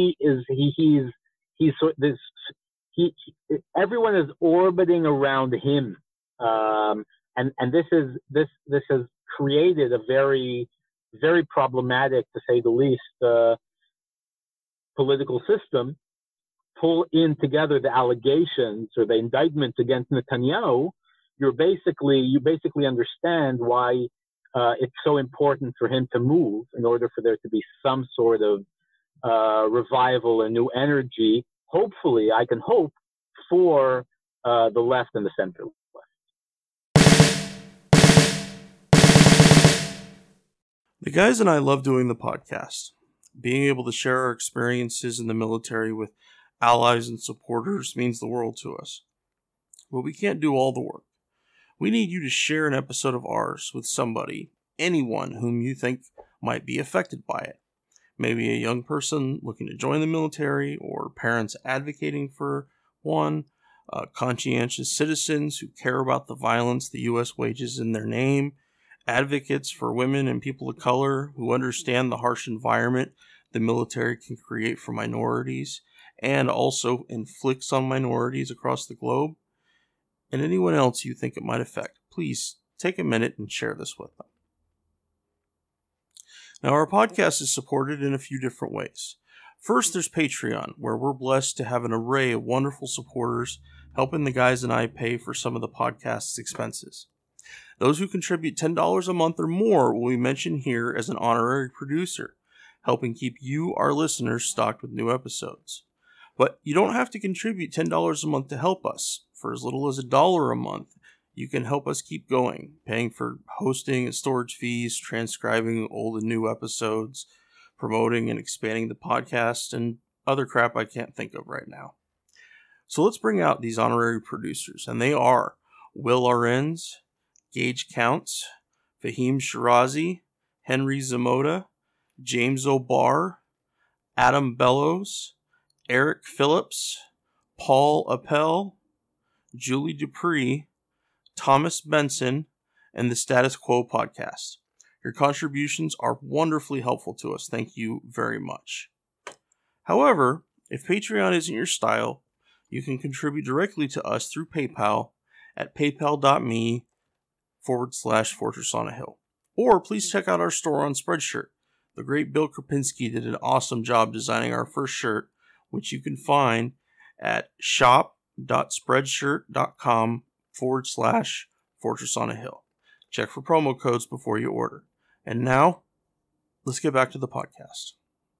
everyone is orbiting around him, and this has created a very, very problematic, to say the least, political system. Pull in together the allegations or the indictments against Netanyahu, you basically understand why it's so important for him to move in order for there to be some sort of revival and new energy. Hopefully, I can hope for the left and the center left. The guys and I love doing the podcast. Being able to share our experiences in the military with allies and supporters means the world to us. But we can't do all the work. We need you to share an episode of ours with somebody, anyone whom you think might be affected by it. Maybe a young person looking to join the military, or parents advocating for one, conscientious citizens who care about the violence the U.S. wages in their name, advocates for women and people of color who understand the harsh environment the military can create for minorities and also inflicts on minorities across the globe, and anyone else you think it might affect. Please take a minute and share this with them. Now, our podcast is supported in a few different ways. First, there's Patreon, where we're blessed to have an array of wonderful supporters helping the guys and I pay for some of the podcast's expenses. Those who contribute $10 a month or more will be mentioned here as an honorary producer, helping keep you, our listeners, stocked with new episodes. But you don't have to contribute $10 a month to help us. For as little as $1 a month, you can help us keep going, paying for hosting and storage fees, transcribing old and new episodes, promoting and expanding the podcast, and other crap I can't think of right now. So let's bring out these honorary producers, and they are Will Arends, Gage Counts, Fahim Shirazi, Henry Zamota, James O'Barr, Adam Bellows, Eric Phillips, Paul Appel, Julie Dupree, Thomas Benson, and the Status Quo podcast. Your contributions are wonderfully helpful to us. Thank you very much. However, if Patreon isn't your style, you can contribute directly to us through PayPal at paypal.me/Fortress on a Hill. Or please check out our store on Spreadshirt. The great Bill Krapinski did an awesome job designing our first shirt, which you can find at shop.spreadshirt.com/Fortress on a Hill. Check for promo codes before you order. And now, let's get back to the podcast.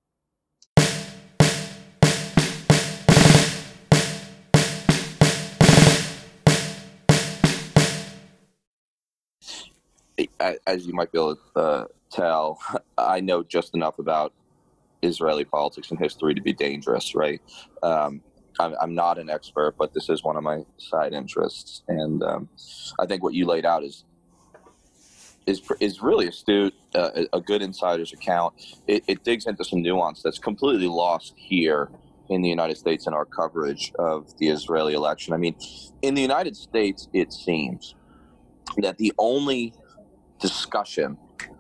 As you might be able to tell, I know just enough about Israeli politics and history to be dangerous, right? I'm not an expert, but this is one of my side interests, and I think what you laid out is really astute, a good insider's account. It digs into some nuance that's completely lost here in the United States in our coverage of the Israeli election. I mean, in the United States, it seems that the only discussion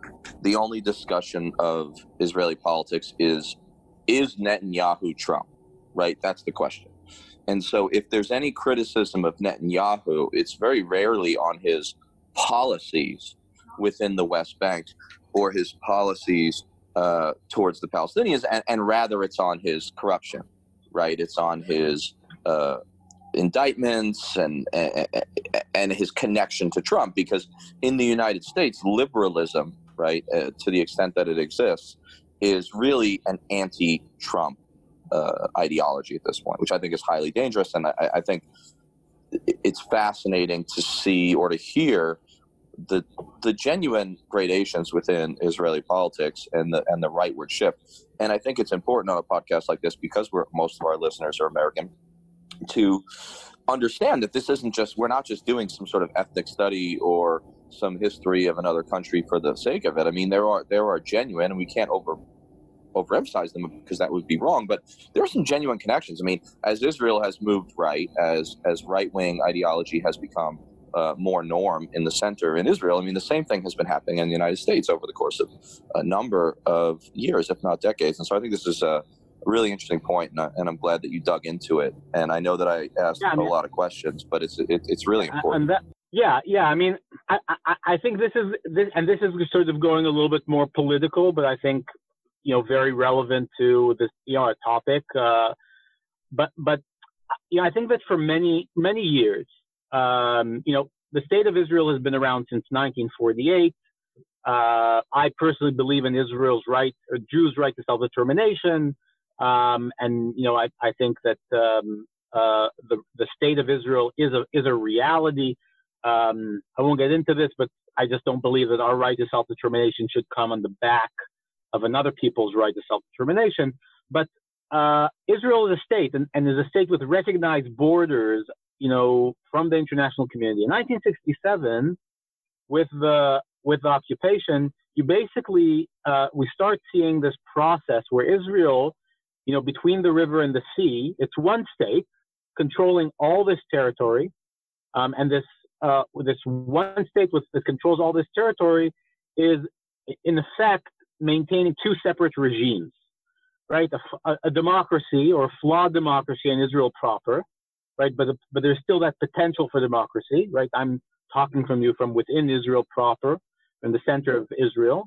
of Israeli politics is Netanyahu Trump, right? That's the question. And so if there's any criticism of Netanyahu, it's very rarely on his policies within the West Bank or his policies towards the Palestinians, and rather it's on his corruption, right? It's on his indictments and his connection to Trump, because in the United States, liberalism, right, to the extent that it exists, is really an anti-Trump ideology at this point, which I think is highly dangerous. And I think it's fascinating to see or to hear the genuine gradations within Israeli politics and the rightward shift. And I think it's important on a podcast like this, because most of our listeners are American, to understand that this isn't just, we're not just doing some sort of ethnic study or some history of another country for the sake of it. I mean, there are genuine, and we can't overemphasize them because that would be wrong, but there are some genuine connections. I mean, as Israel has moved right, as right-wing ideology has become more norm in the center in Israel, I mean, the same thing has been happening in the United States over the course of a number of years, if not decades. And so I think this is a really interesting point, and I'm glad that you dug into it. And I know that I asked a lot of questions, but it's really important. I mean, I think this is sort of going a little bit more political, but I think, very relevant to this, a topic. But I think that for many years, the state of Israel has been around since 1948. I personally believe in Israel's right, or Jews' right to self-determination, and I think that the state of Israel is a reality. I won't get into this, but I just don't believe that our right to self-determination should come on the back of another people's right to self-determination. But Israel is a state, and is a state with recognized borders, from the international community. In 1967, with the occupation, you basically we start seeing this process where Israel, between the river and the sea, it's one state controlling all this territory, and this one state that controls all this territory is, in effect, maintaining two separate regimes, right? A democracy, or a flawed democracy in Israel proper, right? But there's still that potential for democracy, right? I'm talking from within Israel proper, in the center of Israel,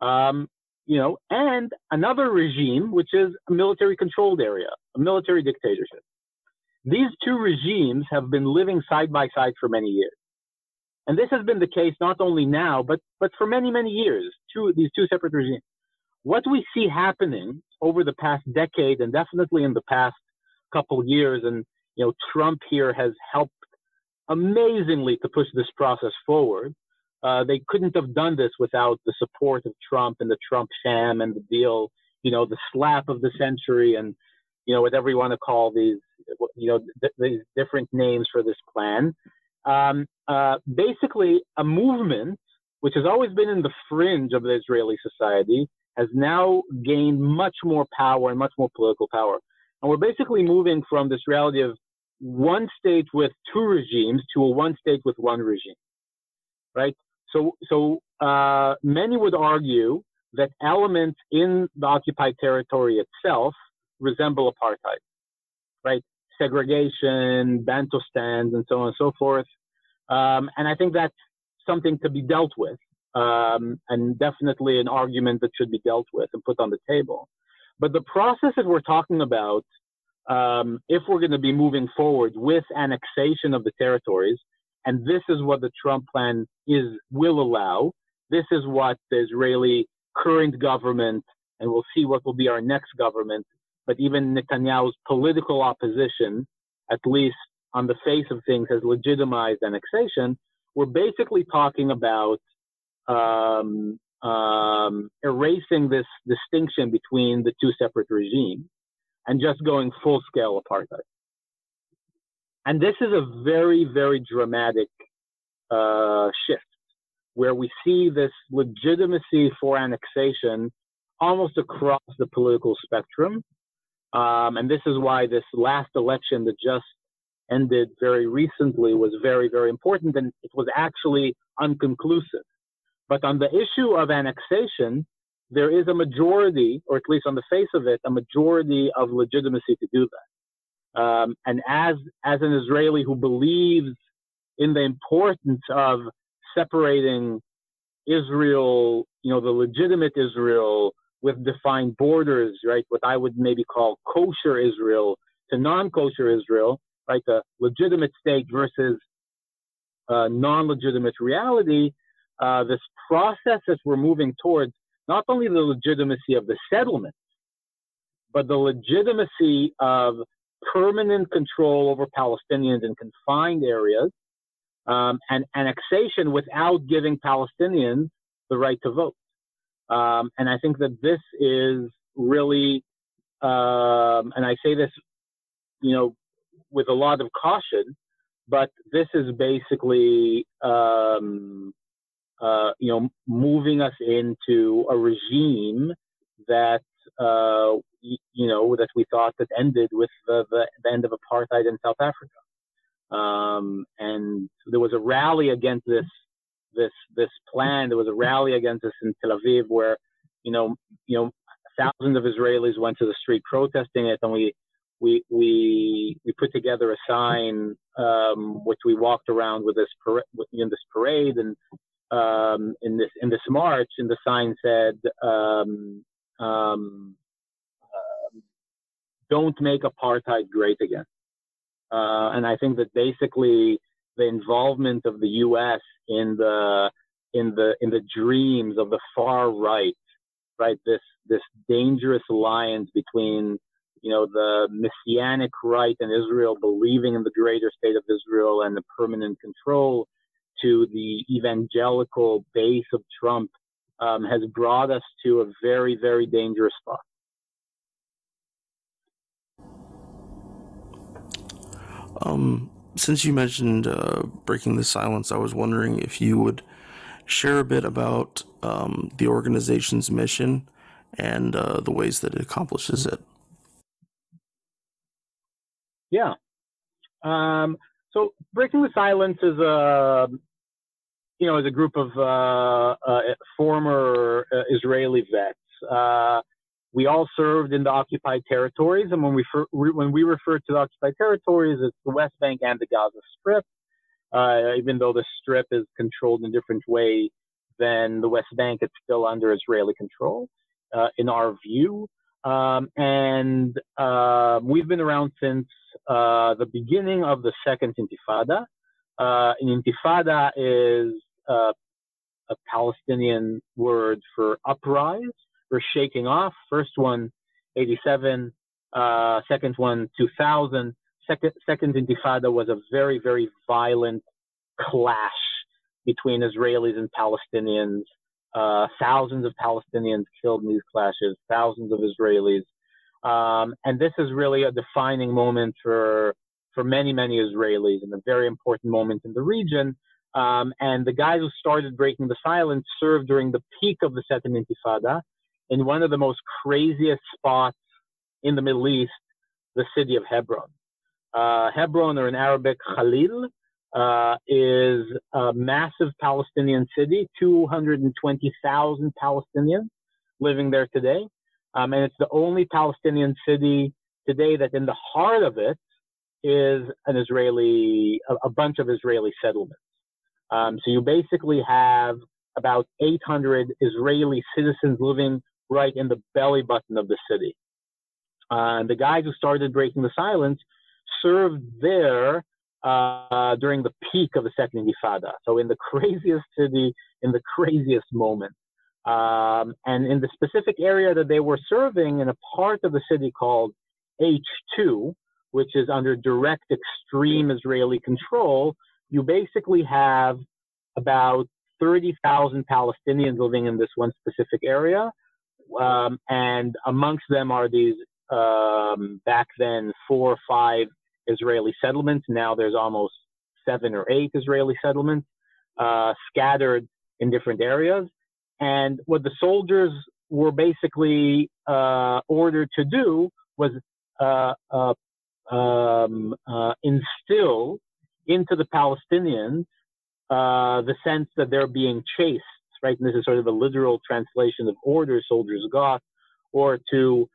and another regime, which is a military-controlled area, a military dictatorship. These two regimes have been living side by side for many years. And this has been the case not only now, but for many, many years, these two separate regimes. What we see happening over the past decade, and definitely in the past couple of years, and Trump here has helped amazingly to push this process forward. They couldn't have done this without the support of Trump and the Trump sham and the deal, the slap of the century, and whatever you want to call these, these different names for this plan. Basically, a movement which has always been in the fringe of the Israeli society has now gained much more power and much more political power. And we're basically moving from this reality of one state with two regimes to a one state with one regime, right? So many would argue that elements in the occupied territory itself resemble apartheid, right? Segregation, Bantustans, and so on and so forth. And I think that's something to be dealt with, and definitely an argument that should be dealt with and put on the table. But the process that we're talking about, if we're going to be moving forward with annexation of the territories, and this is what the Trump plan will allow, this is what the Israeli current government, and we'll see what will be our next government, but even Netanyahu's political opposition, at least on the face of things, has legitimized annexation. We're basically talking about erasing this distinction between the two separate regimes and just going full-scale apartheid. And this is a very, very dramatic shift, where we see this legitimacy for annexation almost across the political spectrum. And this is why this last election that just ended very recently was very, very important, and it was actually unconclusive. But on the issue of annexation, there is a majority, or at least on the face of it, a majority of legitimacy to do that. And as an Israeli who believes in the importance of separating Israel, the legitimate Israel with defined borders, right? What I would maybe call kosher Israel to non-kosher Israel, right? The legitimate state versus non-legitimate reality. This process that we're moving towards, not only the legitimacy of the settlement, but the legitimacy of permanent control over Palestinians in confined areas, and annexation without giving Palestinians the right to vote. And I think that this is really, and I say this, with a lot of caution, but this is basically, moving us into a regime that, that we thought that ended with the end of apartheid in South Africa. And there was a rally against this plan. There was a rally against this in Tel Aviv, where, thousands of Israelis went to the street protesting it, and we put together a sign, which we walked around with in this parade, and in this march, and the sign said, "Don't make apartheid great again." And I think that basically the involvement of the U.S. in the dreams of the far right, right? This dangerous alliance between, the messianic right in Israel, believing in the greater state of Israel and the permanent control, to the evangelical base of Trump, has brought us to a very, very dangerous spot. Since you mentioned breaking the silence, I was wondering if you would share a bit about the organization's mission and the ways that it accomplishes it. Yeah. So breaking the silence is a group of former Israeli vets. We all served in the occupied territories, and when we refer to the occupied territories, it's the West Bank and the Gaza Strip. Even though the Strip is controlled in a different way than the West Bank, it's still under Israeli control, in our view. And we've been around since the beginning of the Second Intifada. An Intifada is a Palestinian word for uprise, for shaking off. First one, 87. Second one, 2000. Second Intifada was a very, very violent clash between Israelis and Palestinians. Thousands of Palestinians killed in these clashes, thousands of Israelis. And this is really a defining moment for many, many Israelis, and a very important moment in the region. And the guys who started breaking the silence served during the peak of the Second Intifada in one of the most craziest spots in the Middle East, the city of Hebron. Hebron, or in Arabic, Khalil, is a massive Palestinian city, 220,000 Palestinians living there today. And it's the only Palestinian city today that in the heart of it is a bunch of Israeli settlements. So you basically have about 800 Israeli citizens living right in the belly button of the city. And the guys who started breaking the silence served there during the peak of the Second Intifada. So in the craziest city, in the craziest moment. And in the specific area that they were serving, in a part of the city called H2, which is under direct extreme Israeli control, you basically have about 30,000 Palestinians living in this one specific area. And amongst them are these, back then, 4 or 5 Israeli settlements. Now there's almost 7 or 8 Israeli settlements scattered in different areas. And what the soldiers were basically ordered to do was instill into the Palestinians the sense that they're being chased, right? And this is sort of a literal translation of orders soldiers got, or to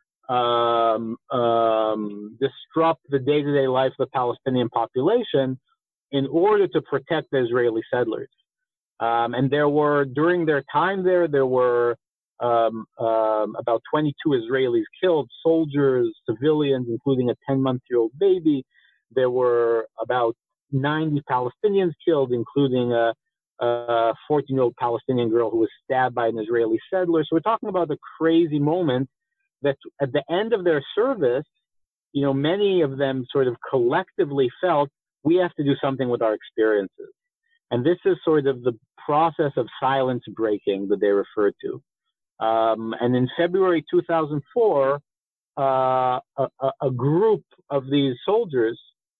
disrupt the day-to-day life of the Palestinian population in order to protect the Israeli settlers. And during their time there were about 22 Israelis killed, soldiers, civilians, including a 10-month-old baby. There were about 90 Palestinians killed, including a 14-year-old Palestinian girl who was stabbed by an Israeli settler. So we're talking about a crazy moment that at the end of their service, many of them sort of collectively felt, we have to do something with our experiences. And this is sort of the process of silence breaking that they refer to. And in February 2004, a group of these soldiers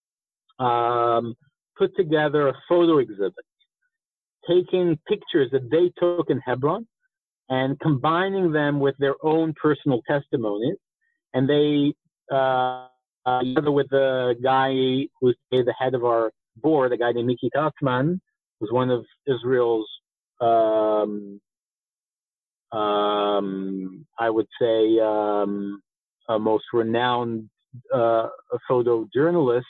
put together a photo exhibit, taking pictures that they took in Hebron and combining them with their own personal testimonies. And they, together with the guy who's the head of our board, a guy named Miki Katzman, who's one of Israel's, I would say, most renowned photojournalists,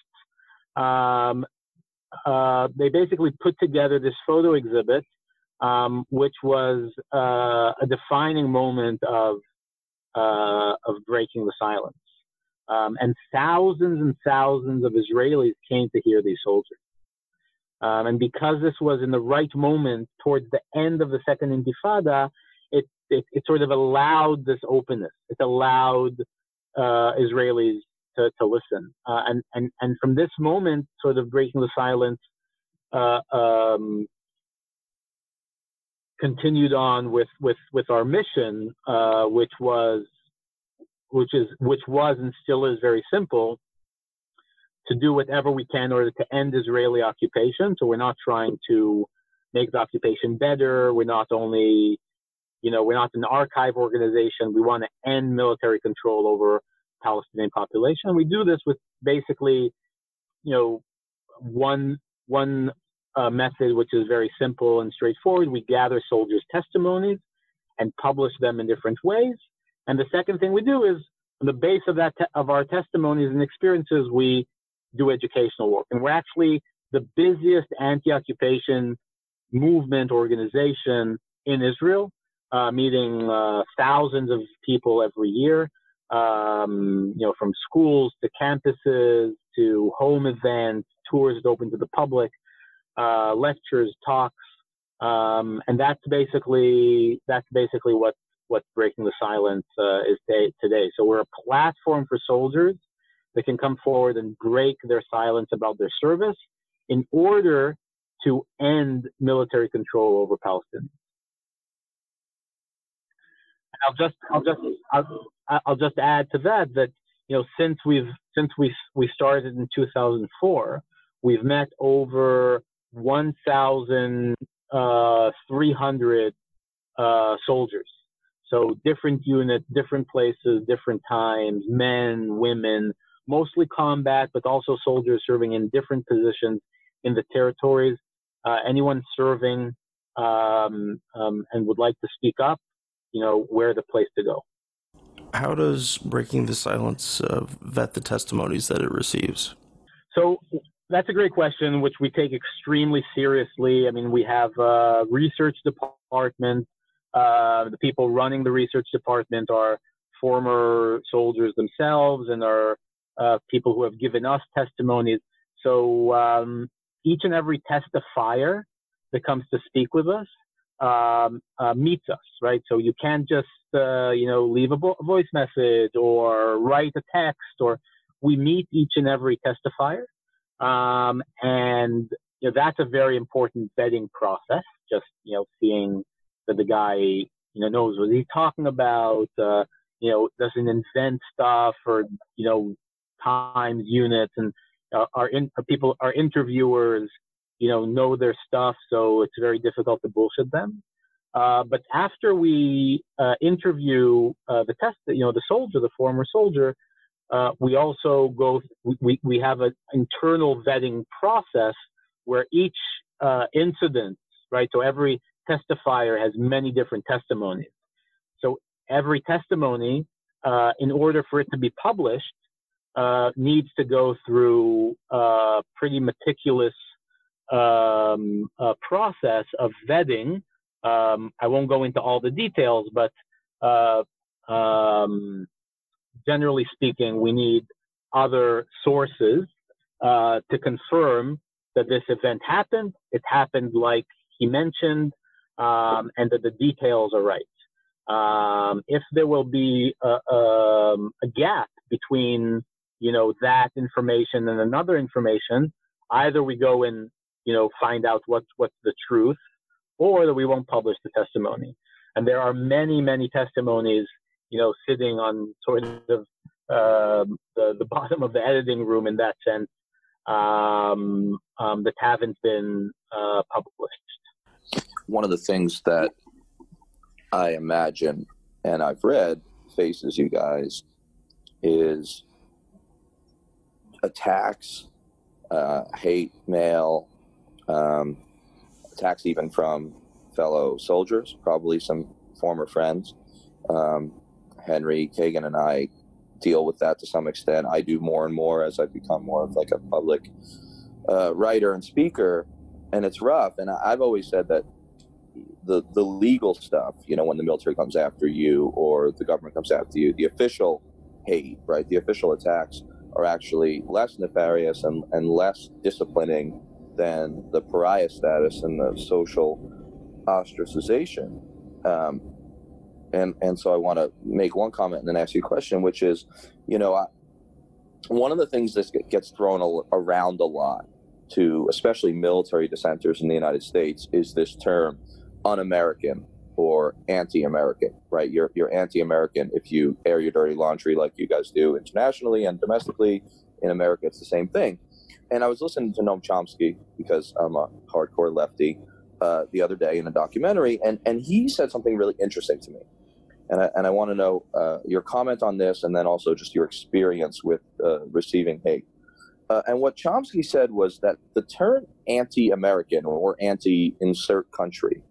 they basically put together this photo exhibit, which was a defining moment of breaking the silence. And thousands of Israelis came to hear these soldiers. And because this was in the right moment towards the end of the Second Intifada, it sort of allowed this openness. It allowed Israelis to listen. And from this moment, sort of breaking the silence, continued on with our mission, which was and still is very simple: to do whatever we can in order to end Israeli occupation. So we're not trying to make the occupation better. We're not only, we're not an archive organization. We want to end military control over Palestinian population. We do this with basically, one method, which is very simple and straightforward. We gather soldiers' testimonies and publish them in different ways. And the second thing we do is, on the base of that of our testimonies and experiences, we do educational work. And we're actually the busiest anti-occupation movement organization in Israel, meeting thousands of people every year, from schools to campuses to home events, tours that open to the public, lectures, talks, and that's basically what Breaking the Silence is today. So we're a platform for soldiers that can come forward and break their silence about their service in order to end military control over Palestinians. I'll just add to that since we started in 2004, we've met over 1,300 soldiers. So different units, different places, different times, men, women, mostly combat, but also soldiers serving in different positions in the territories. Anyone serving and would like to speak up, we're the place to go. How does Breaking the Silence vet the testimonies that it receives? So that's a great question, which we take extremely seriously. I mean, we have a research department. The people running the research department are former soldiers themselves and are people who have given us testimonies. So each and every testifier that comes to speak with us meets us, right? So you can't just, leave a voice message or write a text, or we meet each and every testifier. And that's a very important vetting process, just, seeing that the guy, knows what he's talking about, doesn't invent stuff or, times, units, and our interviewers, know their stuff, so it's very difficult to bullshit them. But after we interview the soldier, the former soldier, we also we have an internal vetting process where each incident, right? So every testifier has many different testimonies. So every testimony, in order for it to be published, needs to go through a pretty meticulous process of vetting. I won't go into all the details, but generally speaking, we need other sources to confirm that this event happened. It happened like he mentioned, and that the details are right. If there will be a gap between, that information and another information, either we go and, find out what's the truth, or that we won't publish the testimony. And there are many, many testimonies, sitting on sort of the bottom of the editing room in that sense, that haven't been published. One of the things that I imagine, and I've read, faces you guys, is attacks, hate mail, attacks even from fellow soldiers, probably some former friends. Henry Kagan and I deal with that to some extent. I do more and more as I've become more of like a public writer and speaker, and it's rough. And I've always said that the legal stuff, when the military comes after you or the government comes after you, the official hate, right, the official attacks are actually less nefarious and less disciplining than the pariah status and the social ostracization. And so I want to make one comment and then ask you a question, which is, one of the things that gets thrown around a lot to especially military dissenters in the United States is this term un-American or anti-American, right? You're anti-American if you air your dirty laundry like you guys do internationally and domestically. In America, it's the same thing. And I was listening to Noam Chomsky, because I'm a hardcore lefty, the other day in a documentary, and he said something really interesting to me. And I want to know your comment on this, and then also just your experience with receiving hate. And what Chomsky said was that the term anti-American or anti-insert country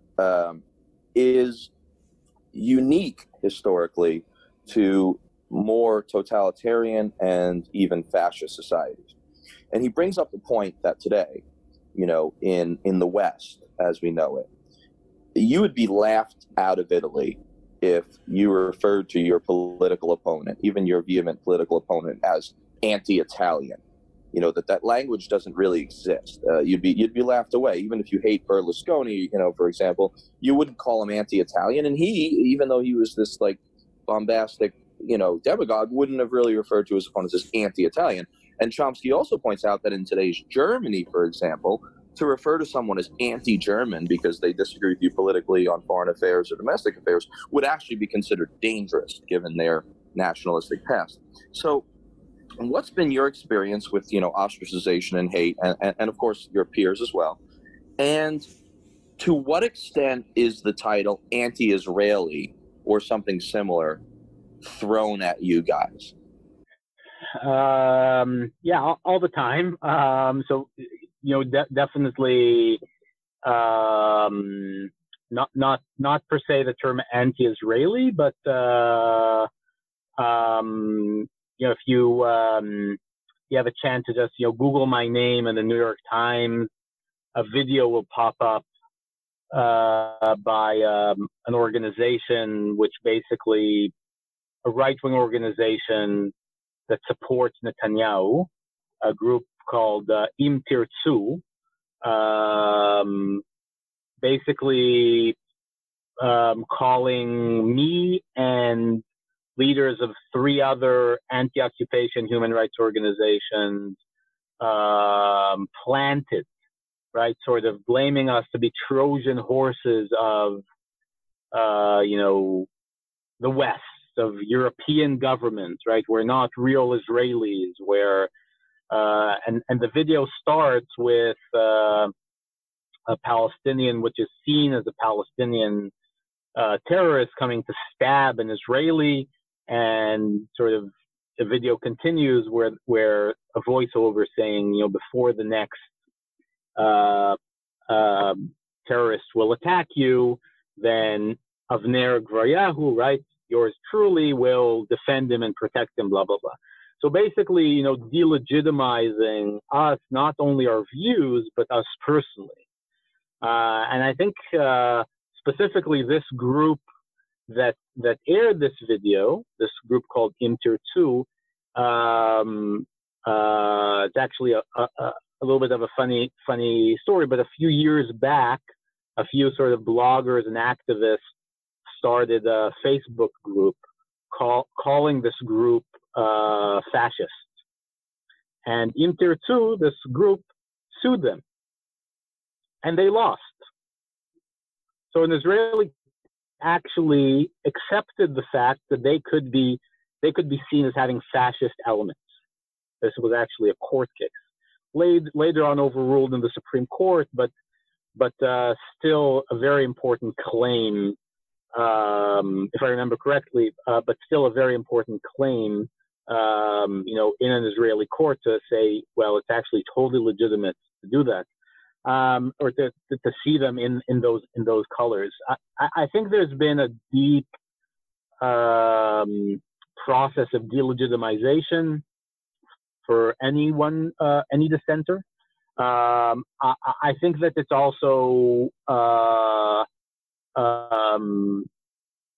is unique historically to more totalitarian and even fascist societies. And he brings up the point that today, in the West, as we know it, you would be laughed out of Italy if you referred to your political opponent, even your vehement political opponent, as anti-Italian. That language doesn't really exist. You'd be laughed away. Even if you hate Berlusconi, for example, you wouldn't call him anti-Italian. And he, even though he was this like bombastic, demagogue, wouldn't have really referred to his opponents as anti-Italian. And Chomsky also points out that in today's Germany, for example, to refer to someone as anti-German because they disagree with you politically on foreign affairs or domestic affairs would actually be considered dangerous given their nationalistic past. So what's been your experience with, ostracization and hate and of course your peers as well? And to what extent is the title anti-Israeli or something similar thrown at you guys? Yeah, all the time. So, definitely, not per se the term anti-Israeli, but, if you have a chance to just, Google my name in the New York Times, a video will pop up by an organization which basically a right-wing organization that supports Netanyahu, a group called Im Tirtzu, basically calling me and leaders of 3 other anti-occupation human rights organizations planted, right? Sort of blaming us to be Trojan horses of, the West, of European governments, right? We're not real Israelis. And the video starts with a Palestinian, which is seen as a Palestinian terrorist coming to stab an Israeli, and sort of the video continues where a voiceover saying, before the next terrorist will attack you, then Avner Gvaryahu, right? Yours truly will defend him and protect him, blah, blah, blah. So basically, delegitimizing us, not only our views, but us personally. And I think specifically this group that aired this video, this group called Im Tirtzu, it's actually a little bit of a funny story, but a few years back, a few sort of bloggers and activists started a Facebook group calling this group fascist. And Im Tirtzu, this group, sued them. And they lost. So an Israeli actually accepted the fact that they could be seen as having fascist elements. This was actually a court case. Later on overruled in the Supreme Court, but still a very important claim, if I remember correctly, but still a very important claim, in an Israeli court to say, well, it's actually totally legitimate to do that, or to see them in those colors. I think there's been a deep process of delegitimization for anyone, any dissenter. I think that it's also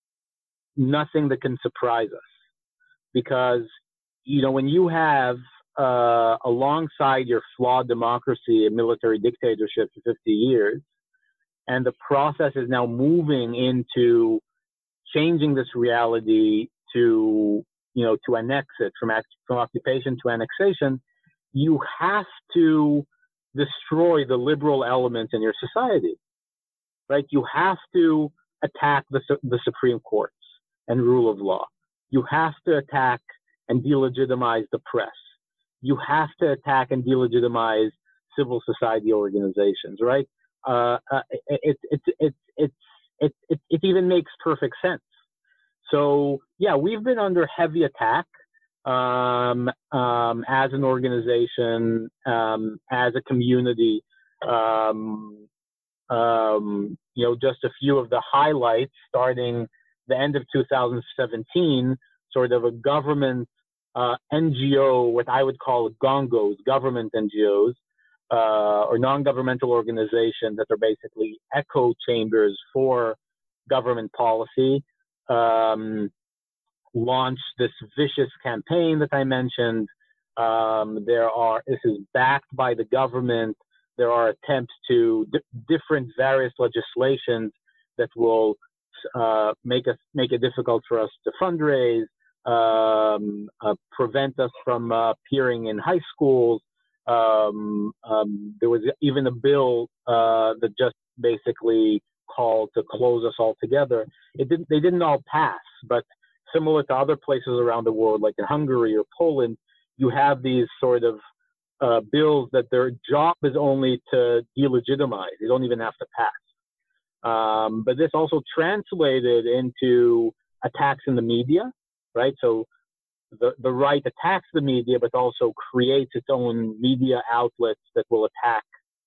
nothing that can surprise us, because when you have alongside your flawed democracy and military dictatorship for 50 years. And the process is now moving into changing this reality to annex it from occupation to annexation. You have to destroy the liberal element in your society, right? You have to attack the Supreme Courts and rule of law. You have to attack and delegitimize the press. You have to attack and delegitimize civil society organizations, right? It even makes perfect sense. So yeah, we've been under heavy attack as an organization, as a community. Just a few of the highlights, starting the end of 2017, sort of a government NGO, what I would call GONGOs, government NGOs, or non-governmental organizations that are basically echo chambers for government policy, launched this vicious campaign that I mentioned. This is backed by the government. There are attempts to different various legislations that will make it difficult for us to fundraise, prevent us from appearing in high schools. There was even a bill that just basically called to close us all together. They didn't all pass, but similar to other places around the world, like in Hungary or Poland, you have these sort of bills that their job is only to delegitimize. They don't even have to pass. But this also translated into attacks in the media, right? So the right attacks the media, but also creates its own media outlets that will attack,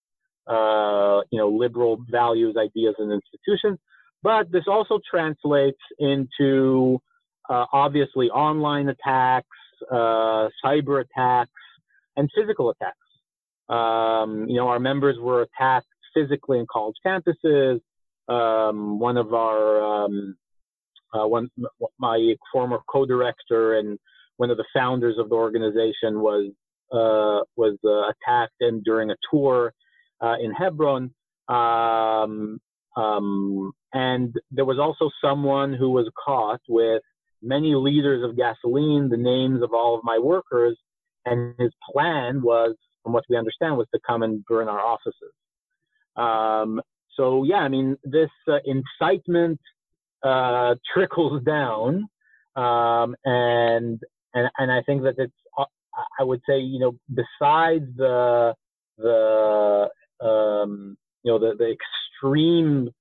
liberal values, ideas, and institutions. But this also translates into obviously online attacks, cyber attacks, and physical attacks. Our members were attacked physically in college campuses. One of my former co-director and one of the founders of the organization was attacked and during a tour in Hebron. And there was also someone who was caught with many liters of gasoline, the names of all of my workers, and his plan was, from what we understand, was to come and burn our offices. So yeah, I mean, this incitement trickles down, and I think that it's, I would say, besides the extreme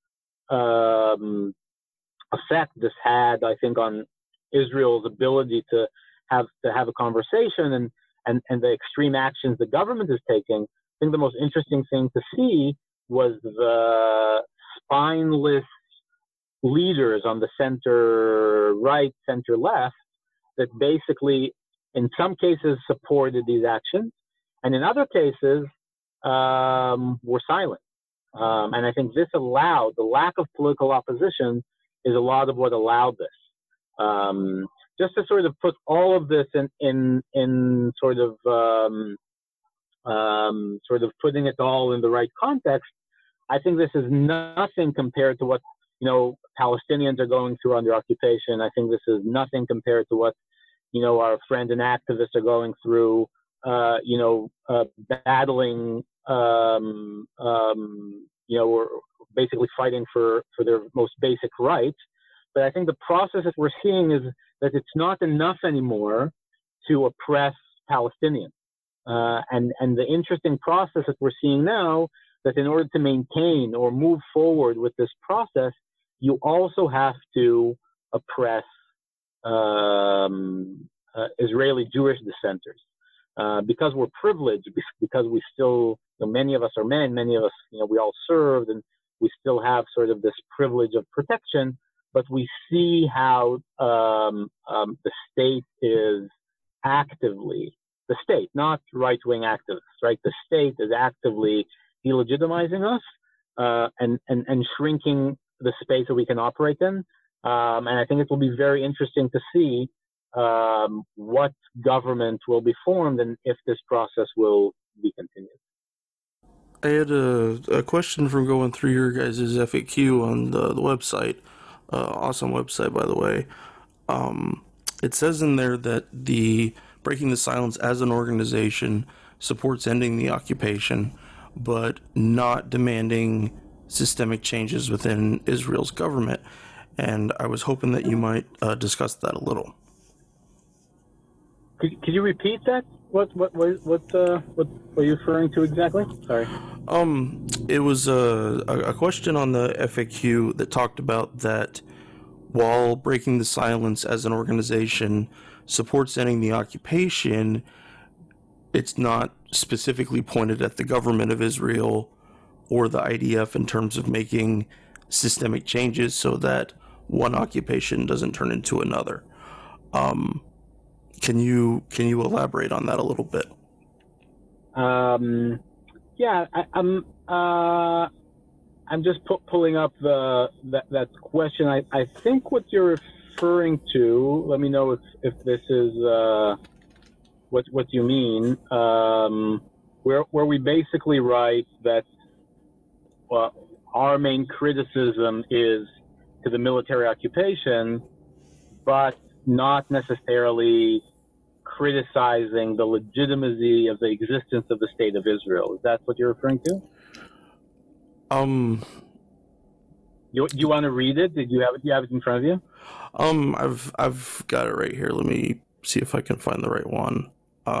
effect this had, I think, on Israel's ability to have a conversation and the extreme actions the government is taking, I think the most interesting thing to see was the spineless leaders on the center right, center left, that basically, in some cases, supported these actions, and in other cases, were silent. And I think this allowed, the lack of political opposition is a lot of what allowed this. Just to sort of put all of this in sort of putting it all in the right context, I think this is nothing compared to what Palestinians are going through under occupation. I think this is nothing compared to what our friends and activists are going through. Battling, we're basically fighting for their most basic rights. But I think the process that we're seeing is that it's not enough anymore to oppress Palestinians. And the interesting process that we're seeing now, that in order to maintain or move forward with this process, you also have to oppress Israeli Jewish dissenters. Because we're privileged, because we still, many of us are men, many of us, we all served, and we still have sort of this privilege of protection, but we see how the state is actively, the state, not right-wing activists, right? The state is actively delegitimizing us and shrinking the space that we can operate in. And I think it will be very interesting to see what government will be formed and if this process will be continued. I had a question from going through your guys' FAQ on the website. Awesome website, by the way. It says in there that the Breaking the Silence as an organization supports ending the occupation, but not demanding systemic changes within Israel's government. And I was hoping that you might discuss that a little. Could you repeat that? What are you referring to exactly? Sorry. It was a question on the FAQ that talked about that while Breaking the Silence as an organization supports ending the occupation, it's not specifically pointed at the government of Israel or the IDF in terms of making systemic changes so that one occupation doesn't turn into another. Can you elaborate on that a little bit? Yeah, I'm just pulling up that question. I think what you're referring to. Let me know if this is what you mean. Where we basically write that our main criticism is to the military occupation, but not necessarily criticizing the legitimacy of the existence of the state of Israel. Is that what you're referring to? You want to read it? Did you have it? You have it in front of you? I've got it right here. Let me see if I can find the right one.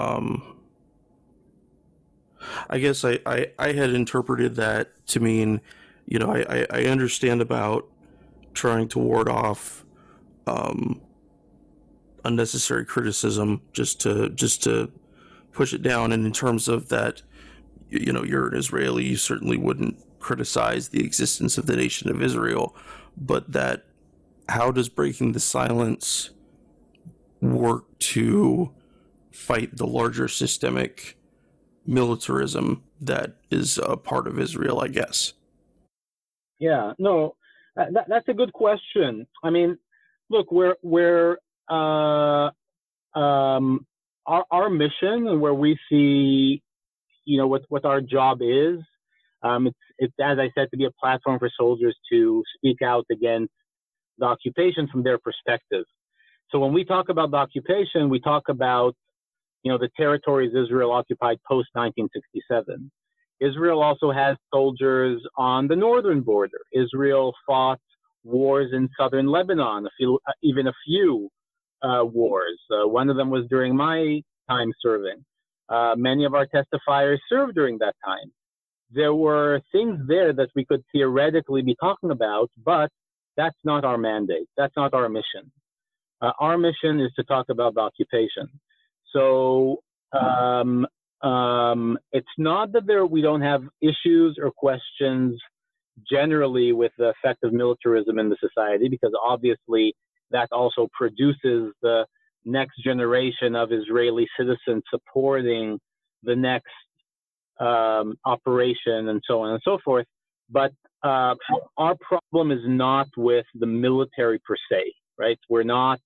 I guess I had interpreted that to mean, I understand about trying to ward off unnecessary criticism just to push it down, and in terms of that, you're an Israeli, you certainly wouldn't criticize the existence of the nation of Israel, but that how does Breaking the Silence work to fight the larger systemic militarism that is a part of Israel, I guess? Yeah, no, that's a good question. I mean, look, we're our mission and where we see, what our job is. It's as I said, to be a platform for soldiers to speak out against the occupation from their perspective. So when we talk about the occupation, we talk about, the territories Israel occupied post 1967. Israel also has soldiers on the northern border. Israel fought wars in southern Lebanon, even a few wars. One of them was during my time serving. Many of our testifiers served during that time. There were things there that we could theoretically be talking about, but that's not our mandate. That's not our mission. Our mission is to talk about the occupation. So it's not that we don't have issues or questions generally with the effect of militarism in the society, because obviously that also produces the next generation of Israeli citizens supporting the next operation and so on and so forth. But our problem is not with the military per se, right? We're not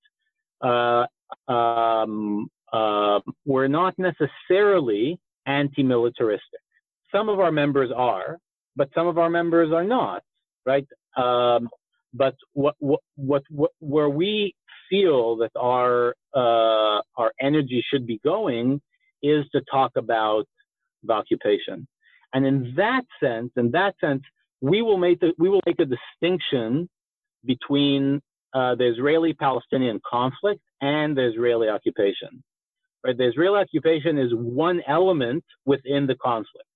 necessarily anti-militaristic. Some of our members are, but some of our members are not, right? But where we feel that our energy should be going is to talk about the occupation, and in that sense, we will make a distinction between the Israeli-Palestinian conflict and the Israeli occupation. Right? The Israeli occupation is one element within the conflict.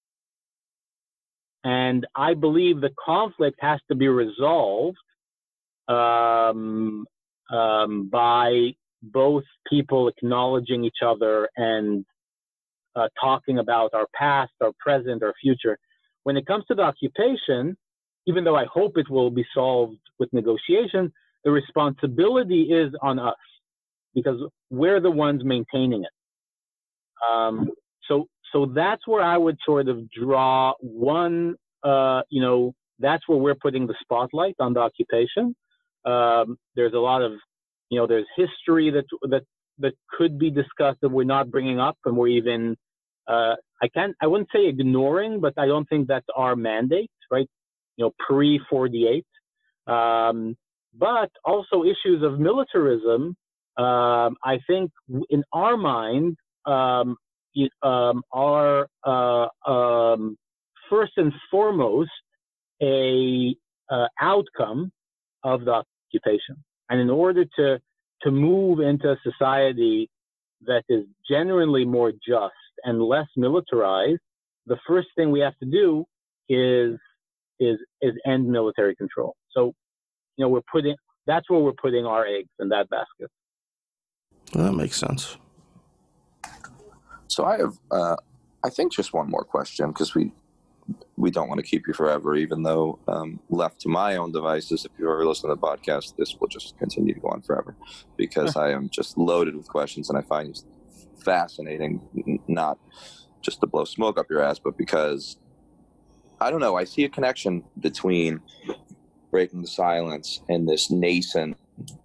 And I believe the conflict has to be resolved by both people acknowledging each other and talking about our past, our present, our future. When it comes to the occupation, even though I hope it will be solved with negotiation, the responsibility is on us because we're the ones maintaining it. So that's where I would sort of draw one, that's where we're putting the spotlight on the occupation. There's a lot of there's history that could be discussed that we're not bringing up, and we're even I wouldn't say ignoring, but I don't think that's our mandate, right? Pre-48. But also issues of militarism, I think in our mind, are first and foremost a outcome of the occupation. And in order to move into a society that is genuinely more just and less militarized, the first thing we have to do is end military control. So, that's where we're putting our eggs, in that basket. Well, that makes sense. So I have, I think, just one more question, because we don't want to keep you forever, even though left to my own devices, if you ever listen to the podcast, this will just continue to go on forever, because I am just loaded with questions, and I find it fascinating, not just to blow smoke up your ass, but because, I don't know, I see a connection between Breaking the Silence and this nascent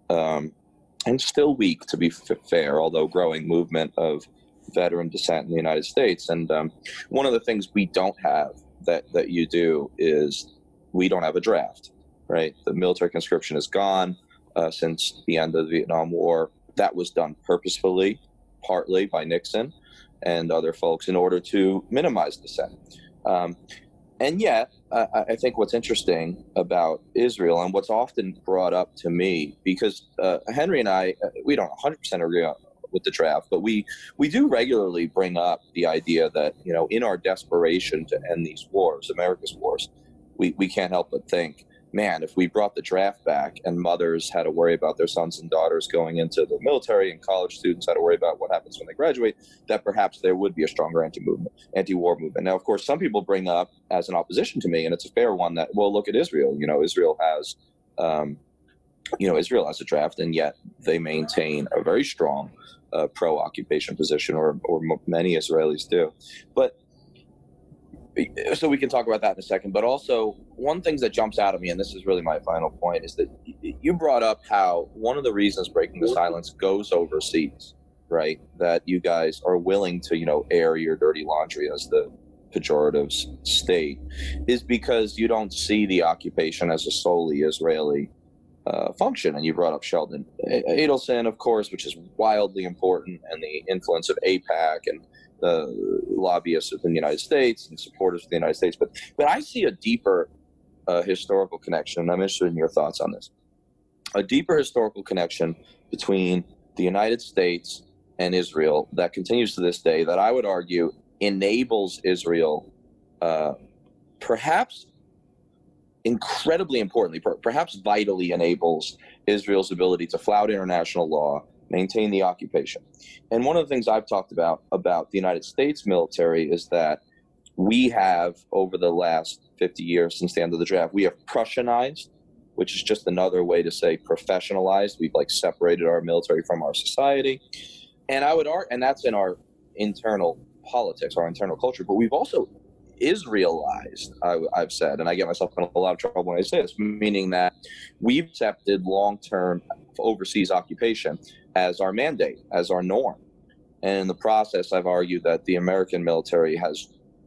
and still weak, to be fair, although growing movement of veteran dissent in the United States. And one of the things we don't have that you do is we don't have a draft, right? The military conscription is gone since the end of the Vietnam War. That was done purposefully, partly by Nixon and other folks, in order to minimize dissent. And yet, I think what's interesting about Israel, and what's often brought up to me, because Henry and I, we don't 100% agree with the draft, but we do regularly bring up the idea that, in our desperation to end these wars, America's wars, we can't help but think, man, if we brought the draft back and mothers had to worry about their sons and daughters going into the military, and college students had to worry about what happens when they graduate, that perhaps there would be a stronger anti-war movement. Now, of course, some people bring up as an opposition to me, and it's a fair one, that, well, look at Israel. Israel has, Israel has a draft, and yet they maintain a very strong pro-occupation position, or many Israelis do. But so we can talk about that in a second, but also one thing that jumps out at me, and this is really my final point, is that you brought up how one of the reasons Breaking the Silence goes overseas, right? That you guys are willing to, air your dirty laundry, as the pejorative state, is because you don't see the occupation as a solely Israeli function. And you brought up Sheldon Adelson, of course, which is wildly important, and the influence of AIPAC and the lobbyists within the United States and supporters of the United States. But I see a deeper historical connection, and I'm interested in your thoughts on this. A deeper historical connection between the United States and Israel that continues to this day, that I would argue enables Israel, perhaps incredibly importantly, perhaps vitally enables Israel's ability to flout international law, maintain the occupation. And one of the things I've talked about the United States military is that we have, over the last 50 years since the end of the draft, we have Prussianized, which is just another way to say professionalized. We've separated our military from our society. And I would argue, and that's in our internal politics, our internal culture, but we've also Israelized, I've said, and I get myself in a lot of trouble when I say this, meaning that we've accepted long-term overseas occupation as our mandate, as our norm. And in the process, I've argued that the American military has,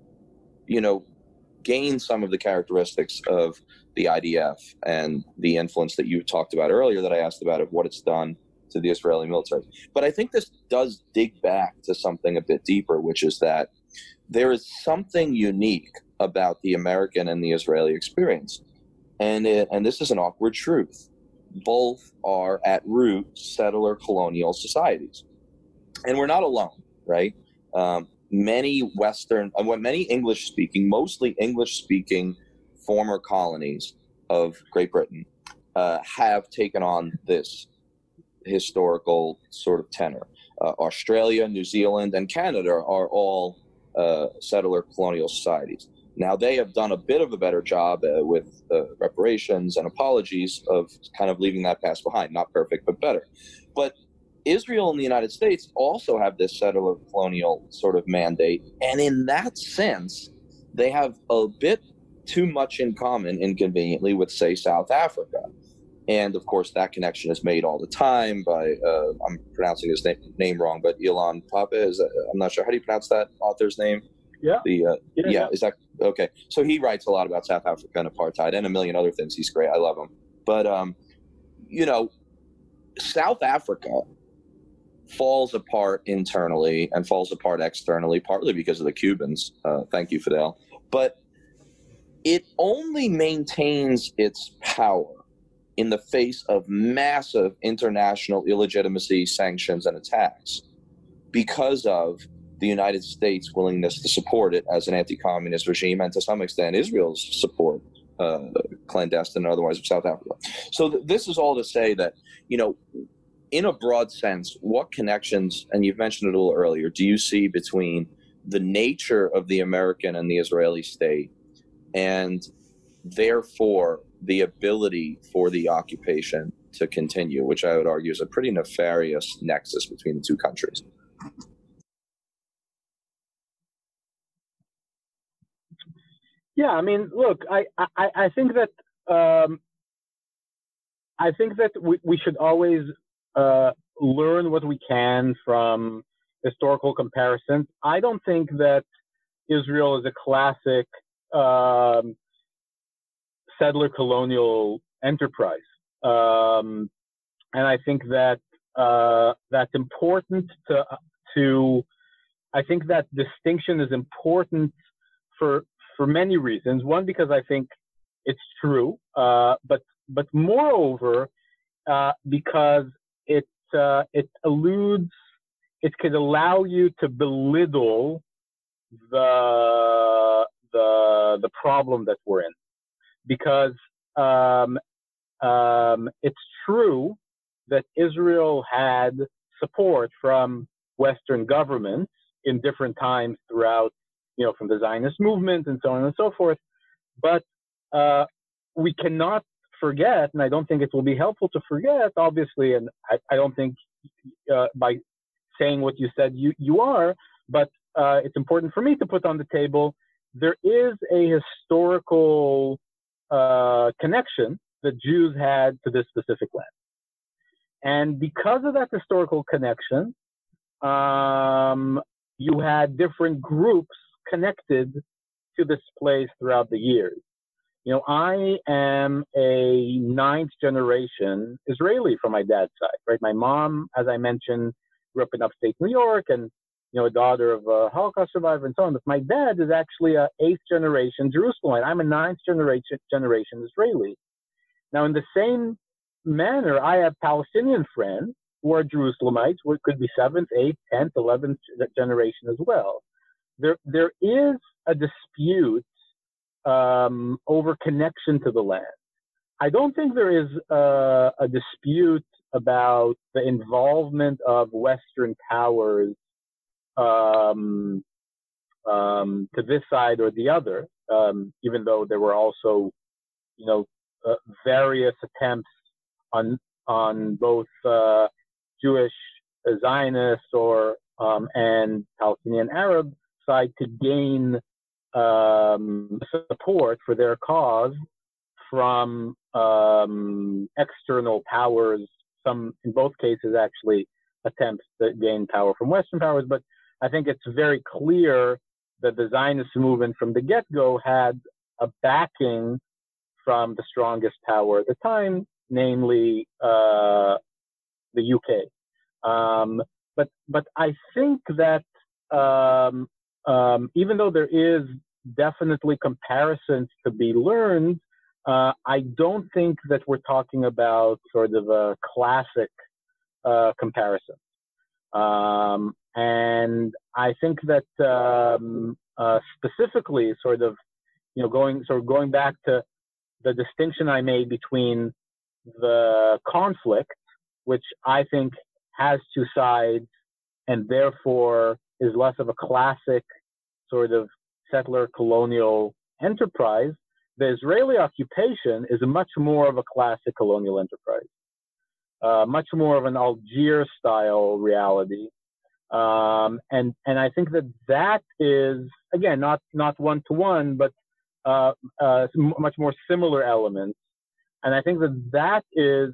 gained some of the characteristics of the IDF and the influence that you talked about earlier, that I asked about, of what it's done to the Israeli military. But I think this does dig back to something a bit deeper, which is that there is something unique about the American and the Israeli experience. And this is an awkward truth. Both are at root settler colonial societies. And we're not alone, right? Many English-speaking, mostly English-speaking former colonies of Great Britain have taken on this historical sort of tenor. Australia, New Zealand, and Canada are all settler colonial societies. Now, they have done a bit of a better job with reparations and apologies of kind of leaving that past behind. Not perfect, but better. But Israel and the United States also have this settler colonial sort of mandate. And in that sense, they have a bit too much in common, inconveniently, with, say, South Africa. And of course, that connection is made all the time by, I'm pronouncing his name wrong, but Ilan Pappé, I'm not sure. How do you pronounce that author's name? Yeah. Yeah. Is that okay? So he writes a lot about South Africa and apartheid and a million other things. He's great. I love him. But, South Africa falls apart internally and falls apart externally, partly because of the Cubans. Thank you, Fidel. But it only maintains its power in the face of massive international illegitimacy, sanctions, and attacks because of the United States' willingness to support it as an anti-communist regime, and to some extent Israel's support, clandestine and otherwise, of South Africa. So this is all to say that, in a broad sense, what connections, and you've mentioned it a little earlier, do you see between the nature of the American and the Israeli state, and therefore the ability for the occupation to continue, which I would argue is a pretty nefarious nexus between the two countries? Yeah, I mean, look, I think that we should always learn what we can from historical comparisons. I don't think that Israel is a classic settler colonial enterprise, and I think that that's important to. I think that distinction is important for many reasons. One, because I think it's true, but moreover, because it alludes, it could allow you to belittle the problem that we're in, because it's true that Israel had support from Western governments in different times throughout, from the Zionist movement and so on and so forth. But we cannot forget, and I don't think it will be helpful to forget, obviously, and I don't think by saying what you said you are, but it's important for me to put on the table, there is a historical connection that Jews had to this specific land. And because of that historical connection, you had different groups connected to this place throughout the years. I am a 9th generation Israeli from my dad's side, right? My mom, as I mentioned, grew up in upstate New York, and a daughter of a Holocaust survivor and so on. But my dad is actually a 8th generation Jerusalemite. I'm a 9th generation Israeli. Now, in the same manner, I have Palestinian friends who are Jerusalemites, who could be 7th, 8th, 10th, 11th generation as well. There is a dispute over connection to the land. I don't think there is a dispute about the involvement of Western powers to this side or the other, even though there were also, various attempts on both Jewish Zionists and Palestinian Arab side to gain support for their cause from external powers. Some, in both cases, actually attempts to gain power from Western powers. But I think it's very clear that the Zionist movement from the get-go had a backing from the strongest power at the time, namely the UK. But I think that even though there is definitely comparisons to be learned, I don't think that we're talking about sort of a classic comparison. And I think that specifically going back to the distinction I made between the conflict, which I think has two sides and therefore is less of a classic sort of settler colonial enterprise, the Israeli occupation is much more of a classic colonial enterprise, much more of an Algiers-style reality. And I think that is, again, not one-to-one, but much more similar elements. And I think that is,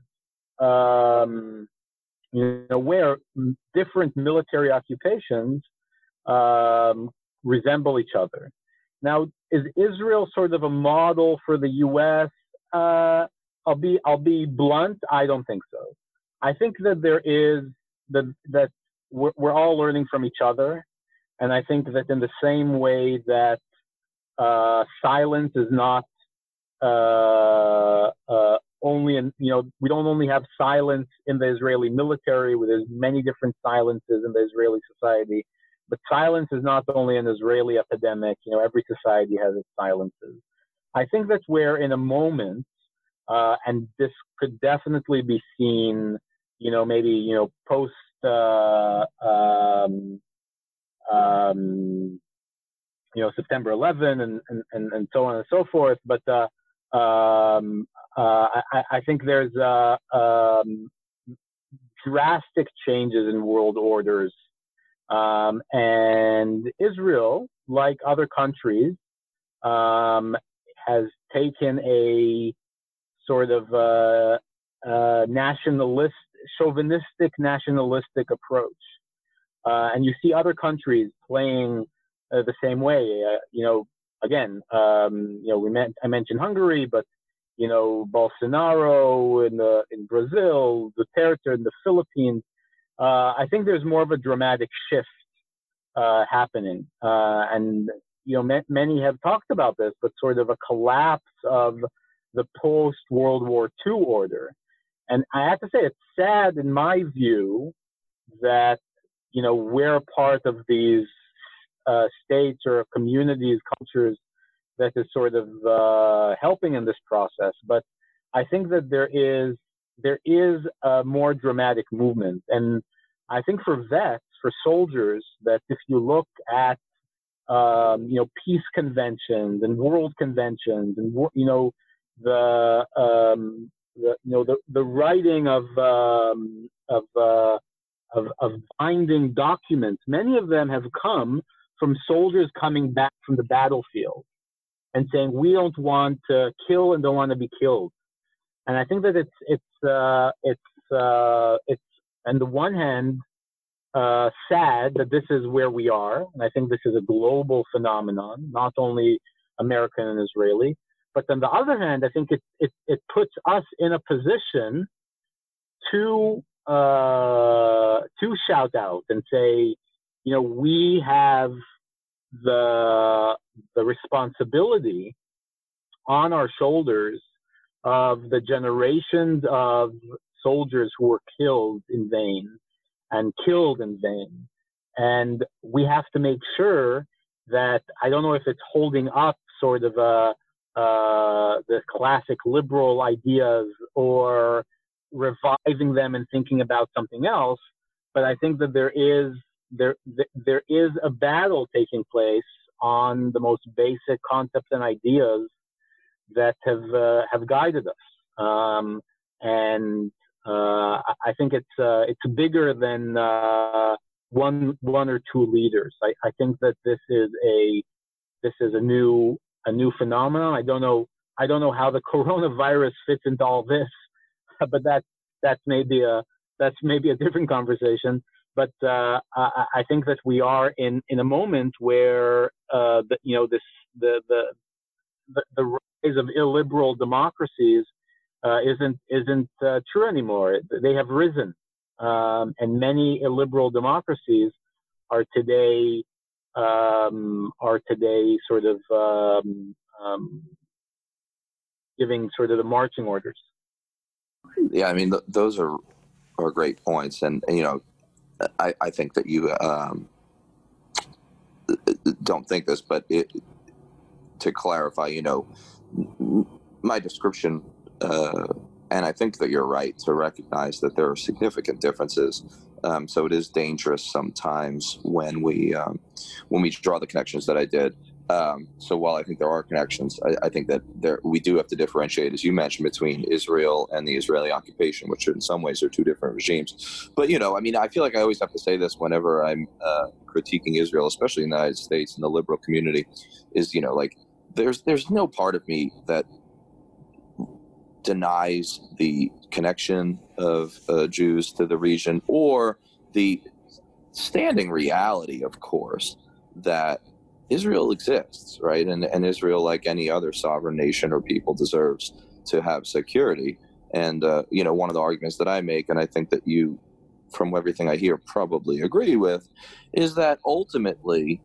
where different military occupations resemble each other. Now, is Israel sort of a model for the U.S.? I'll be blunt. I don't think so. I think that there is that we're all learning from each other, and I think that in the same way that silence is not only in, we don't only have silence in the Israeli military. There's many different silences in the Israeli society, but silence is not only an Israeli epidemic. Every society has its silences. I think that's where, in a moment, and this could definitely be seen, maybe post September 11 and so on and so forth. But I think there's drastic changes in world orders, and Israel, like other countries, has taken a sort of chauvinistic nationalistic approach, and you see other countries playing the same way. Again, I mentioned Hungary, but Bolsonaro in Brazil, Duterte in the Philippines. I think there's more of a dramatic shift happening, and many have talked about this, but sort of a collapse of the post-World War II order. And I have to say, it's sad in my view that we're a part of these states or communities, cultures that is sort of helping in this process. But I think that there is a more dramatic movement. And I think for vets, for soldiers, that if you look at peace conventions and world conventions and the writing of binding documents, many of them have come from soldiers coming back from the battlefield and saying, we don't want to kill and don't want to be killed. And I think that it's on the one hand sad that this is where we are, and I think this is a global phenomenon, not only American and Israeli. But on the other hand, I think it puts us in a position to shout out and say, we have the responsibility on our shoulders of the generations of soldiers who were killed in vain and killed in vain. And we have to make sure that, I don't know if it's holding up sort of the classic liberal ideas or reviving them and thinking about something else, but I think that there is a battle taking place on the most basic concepts and ideas that have guided us, and I think it's bigger than one or two leaders. I think that this is a new phenomenon. I don't know how the coronavirus fits into all this, but that's maybe a different conversation. But I think that we are in a moment where the rise of illiberal democracies isn't true anymore. They have risen, and many illiberal democracies are today sort of giving sort of the marching orders. Yeah, I mean, those are great points, and I think that you don't think this, but to clarify, my description, and I think that you're right to recognize that there are significant differences. So it is dangerous sometimes when we draw the connections that I did. So while I think there are connections, I think that we do have to differentiate, as you mentioned, between Israel and the Israeli occupation, which in some ways are two different regimes. But, I mean, I feel like I always have to say this whenever I'm critiquing Israel, especially in the United States and the liberal community, is, like, there's no part of me that denies the connection of Jews to the region, or the standing reality, of course, that Israel exists, right? And Israel, like any other sovereign nation or people, deserves to have security. And, one of the arguments that I make, and I think that you, from everything I hear, probably agree with, is that ultimately,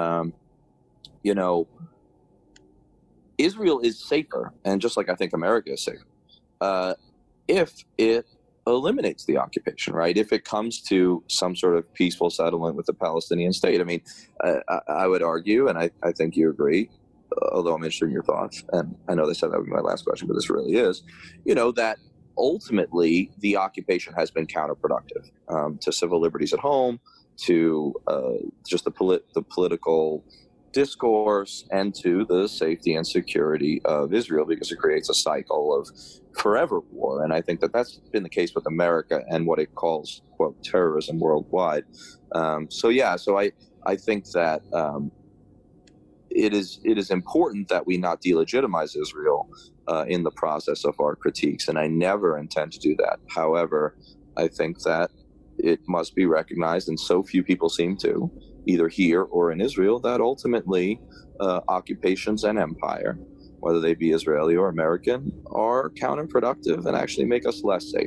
Israel is safer, and just like I think America is safer, if it eliminates the occupation, right? If it comes to some sort of peaceful settlement with the Palestinian state. I mean, I would argue, and I think you agree, although I'm interested in your thoughts, and I know they said that would be my last question, but this really is, that ultimately the occupation has been counterproductive to civil liberties at home, to just the political discourse, and to the safety and security of Israel, because it creates a cycle of forever war. And I think that that's been the case with America and what it calls, quote, terrorism worldwide. So I think that it is important that we not delegitimize Israel in the process of our critiques, and I never intend to do that. However, I think that it must be recognized, and so few people seem to, either here or in Israel, that ultimately occupations and empire, whether they be Israeli or American, are counterproductive and actually make us less safe.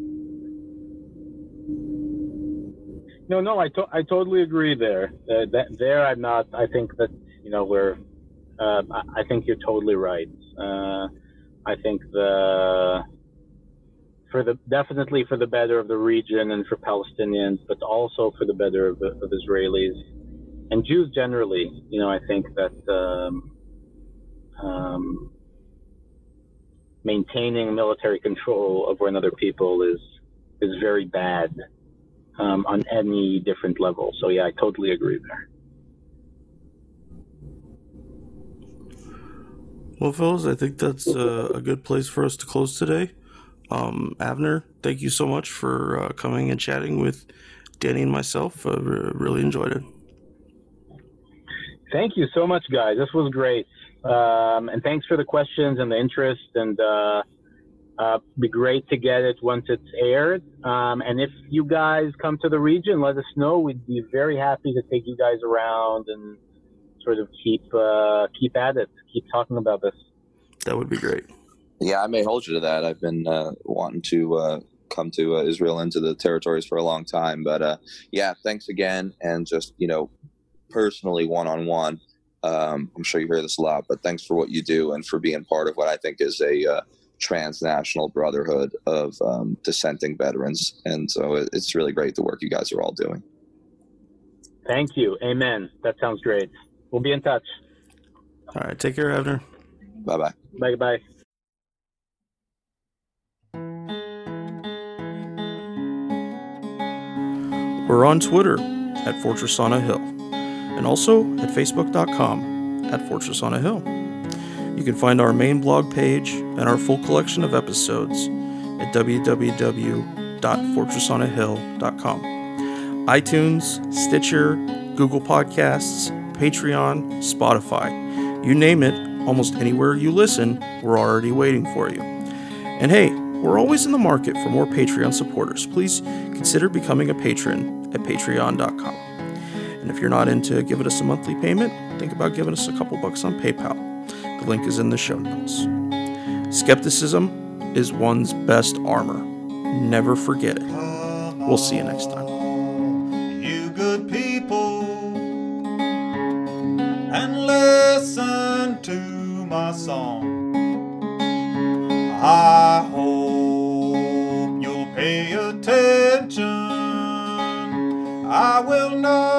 No, I totally agree there. There I'm not. I think that we're. I think you're totally right. I think definitely for the better of the region and for Palestinians, but also for the better of Israelis and Jews generally. I think that maintaining military control over another people is very bad on any different level. So yeah, I totally agree there. Well, fellas, I think that's a good place for us to close today. Avner, thank you so much for coming and chatting with Danny and myself. I really enjoyed it. Thank you so much, guys. This was great. And thanks for the questions and the interest. And be great to get it once it's aired. And if you guys come to the region, let us know. We'd be very happy to take you guys around and sort of keep at it, keep talking about this. That would be great. Yeah, I may hold you to that. I've been wanting to come to Israel and to the territories for a long time. But yeah, thanks again. And just, personally, one-on-one, I'm sure you hear this a lot, but thanks for what you do and for being part of what I think is a transnational brotherhood of dissenting veterans. And so it's really great the work you guys are all doing. Thank you. Amen. That sounds great. We'll be in touch. All right. Take care, Avner. Bye-bye. Bye-bye. We're on Twitter at Fortress on a Hill, and also at Facebook.com at Fortress on a Hill. You can find our main blog page and our full collection of episodes at www.fortressonahill.com. iTunes, Stitcher, Google Podcasts, Patreon, Spotify. You name it, almost anywhere you listen, we're already waiting for you. And hey, we're always in the market for more Patreon supporters. Please consider becoming a patron at patreon.com. And if you're not into giving us a monthly payment, think about giving us a couple bucks on PayPal. The link is in the show notes. Skepticism is one's best armor. Never forget it. We'll see you next time. You good people, and listen to my song. I hope you'll pay attention. I will not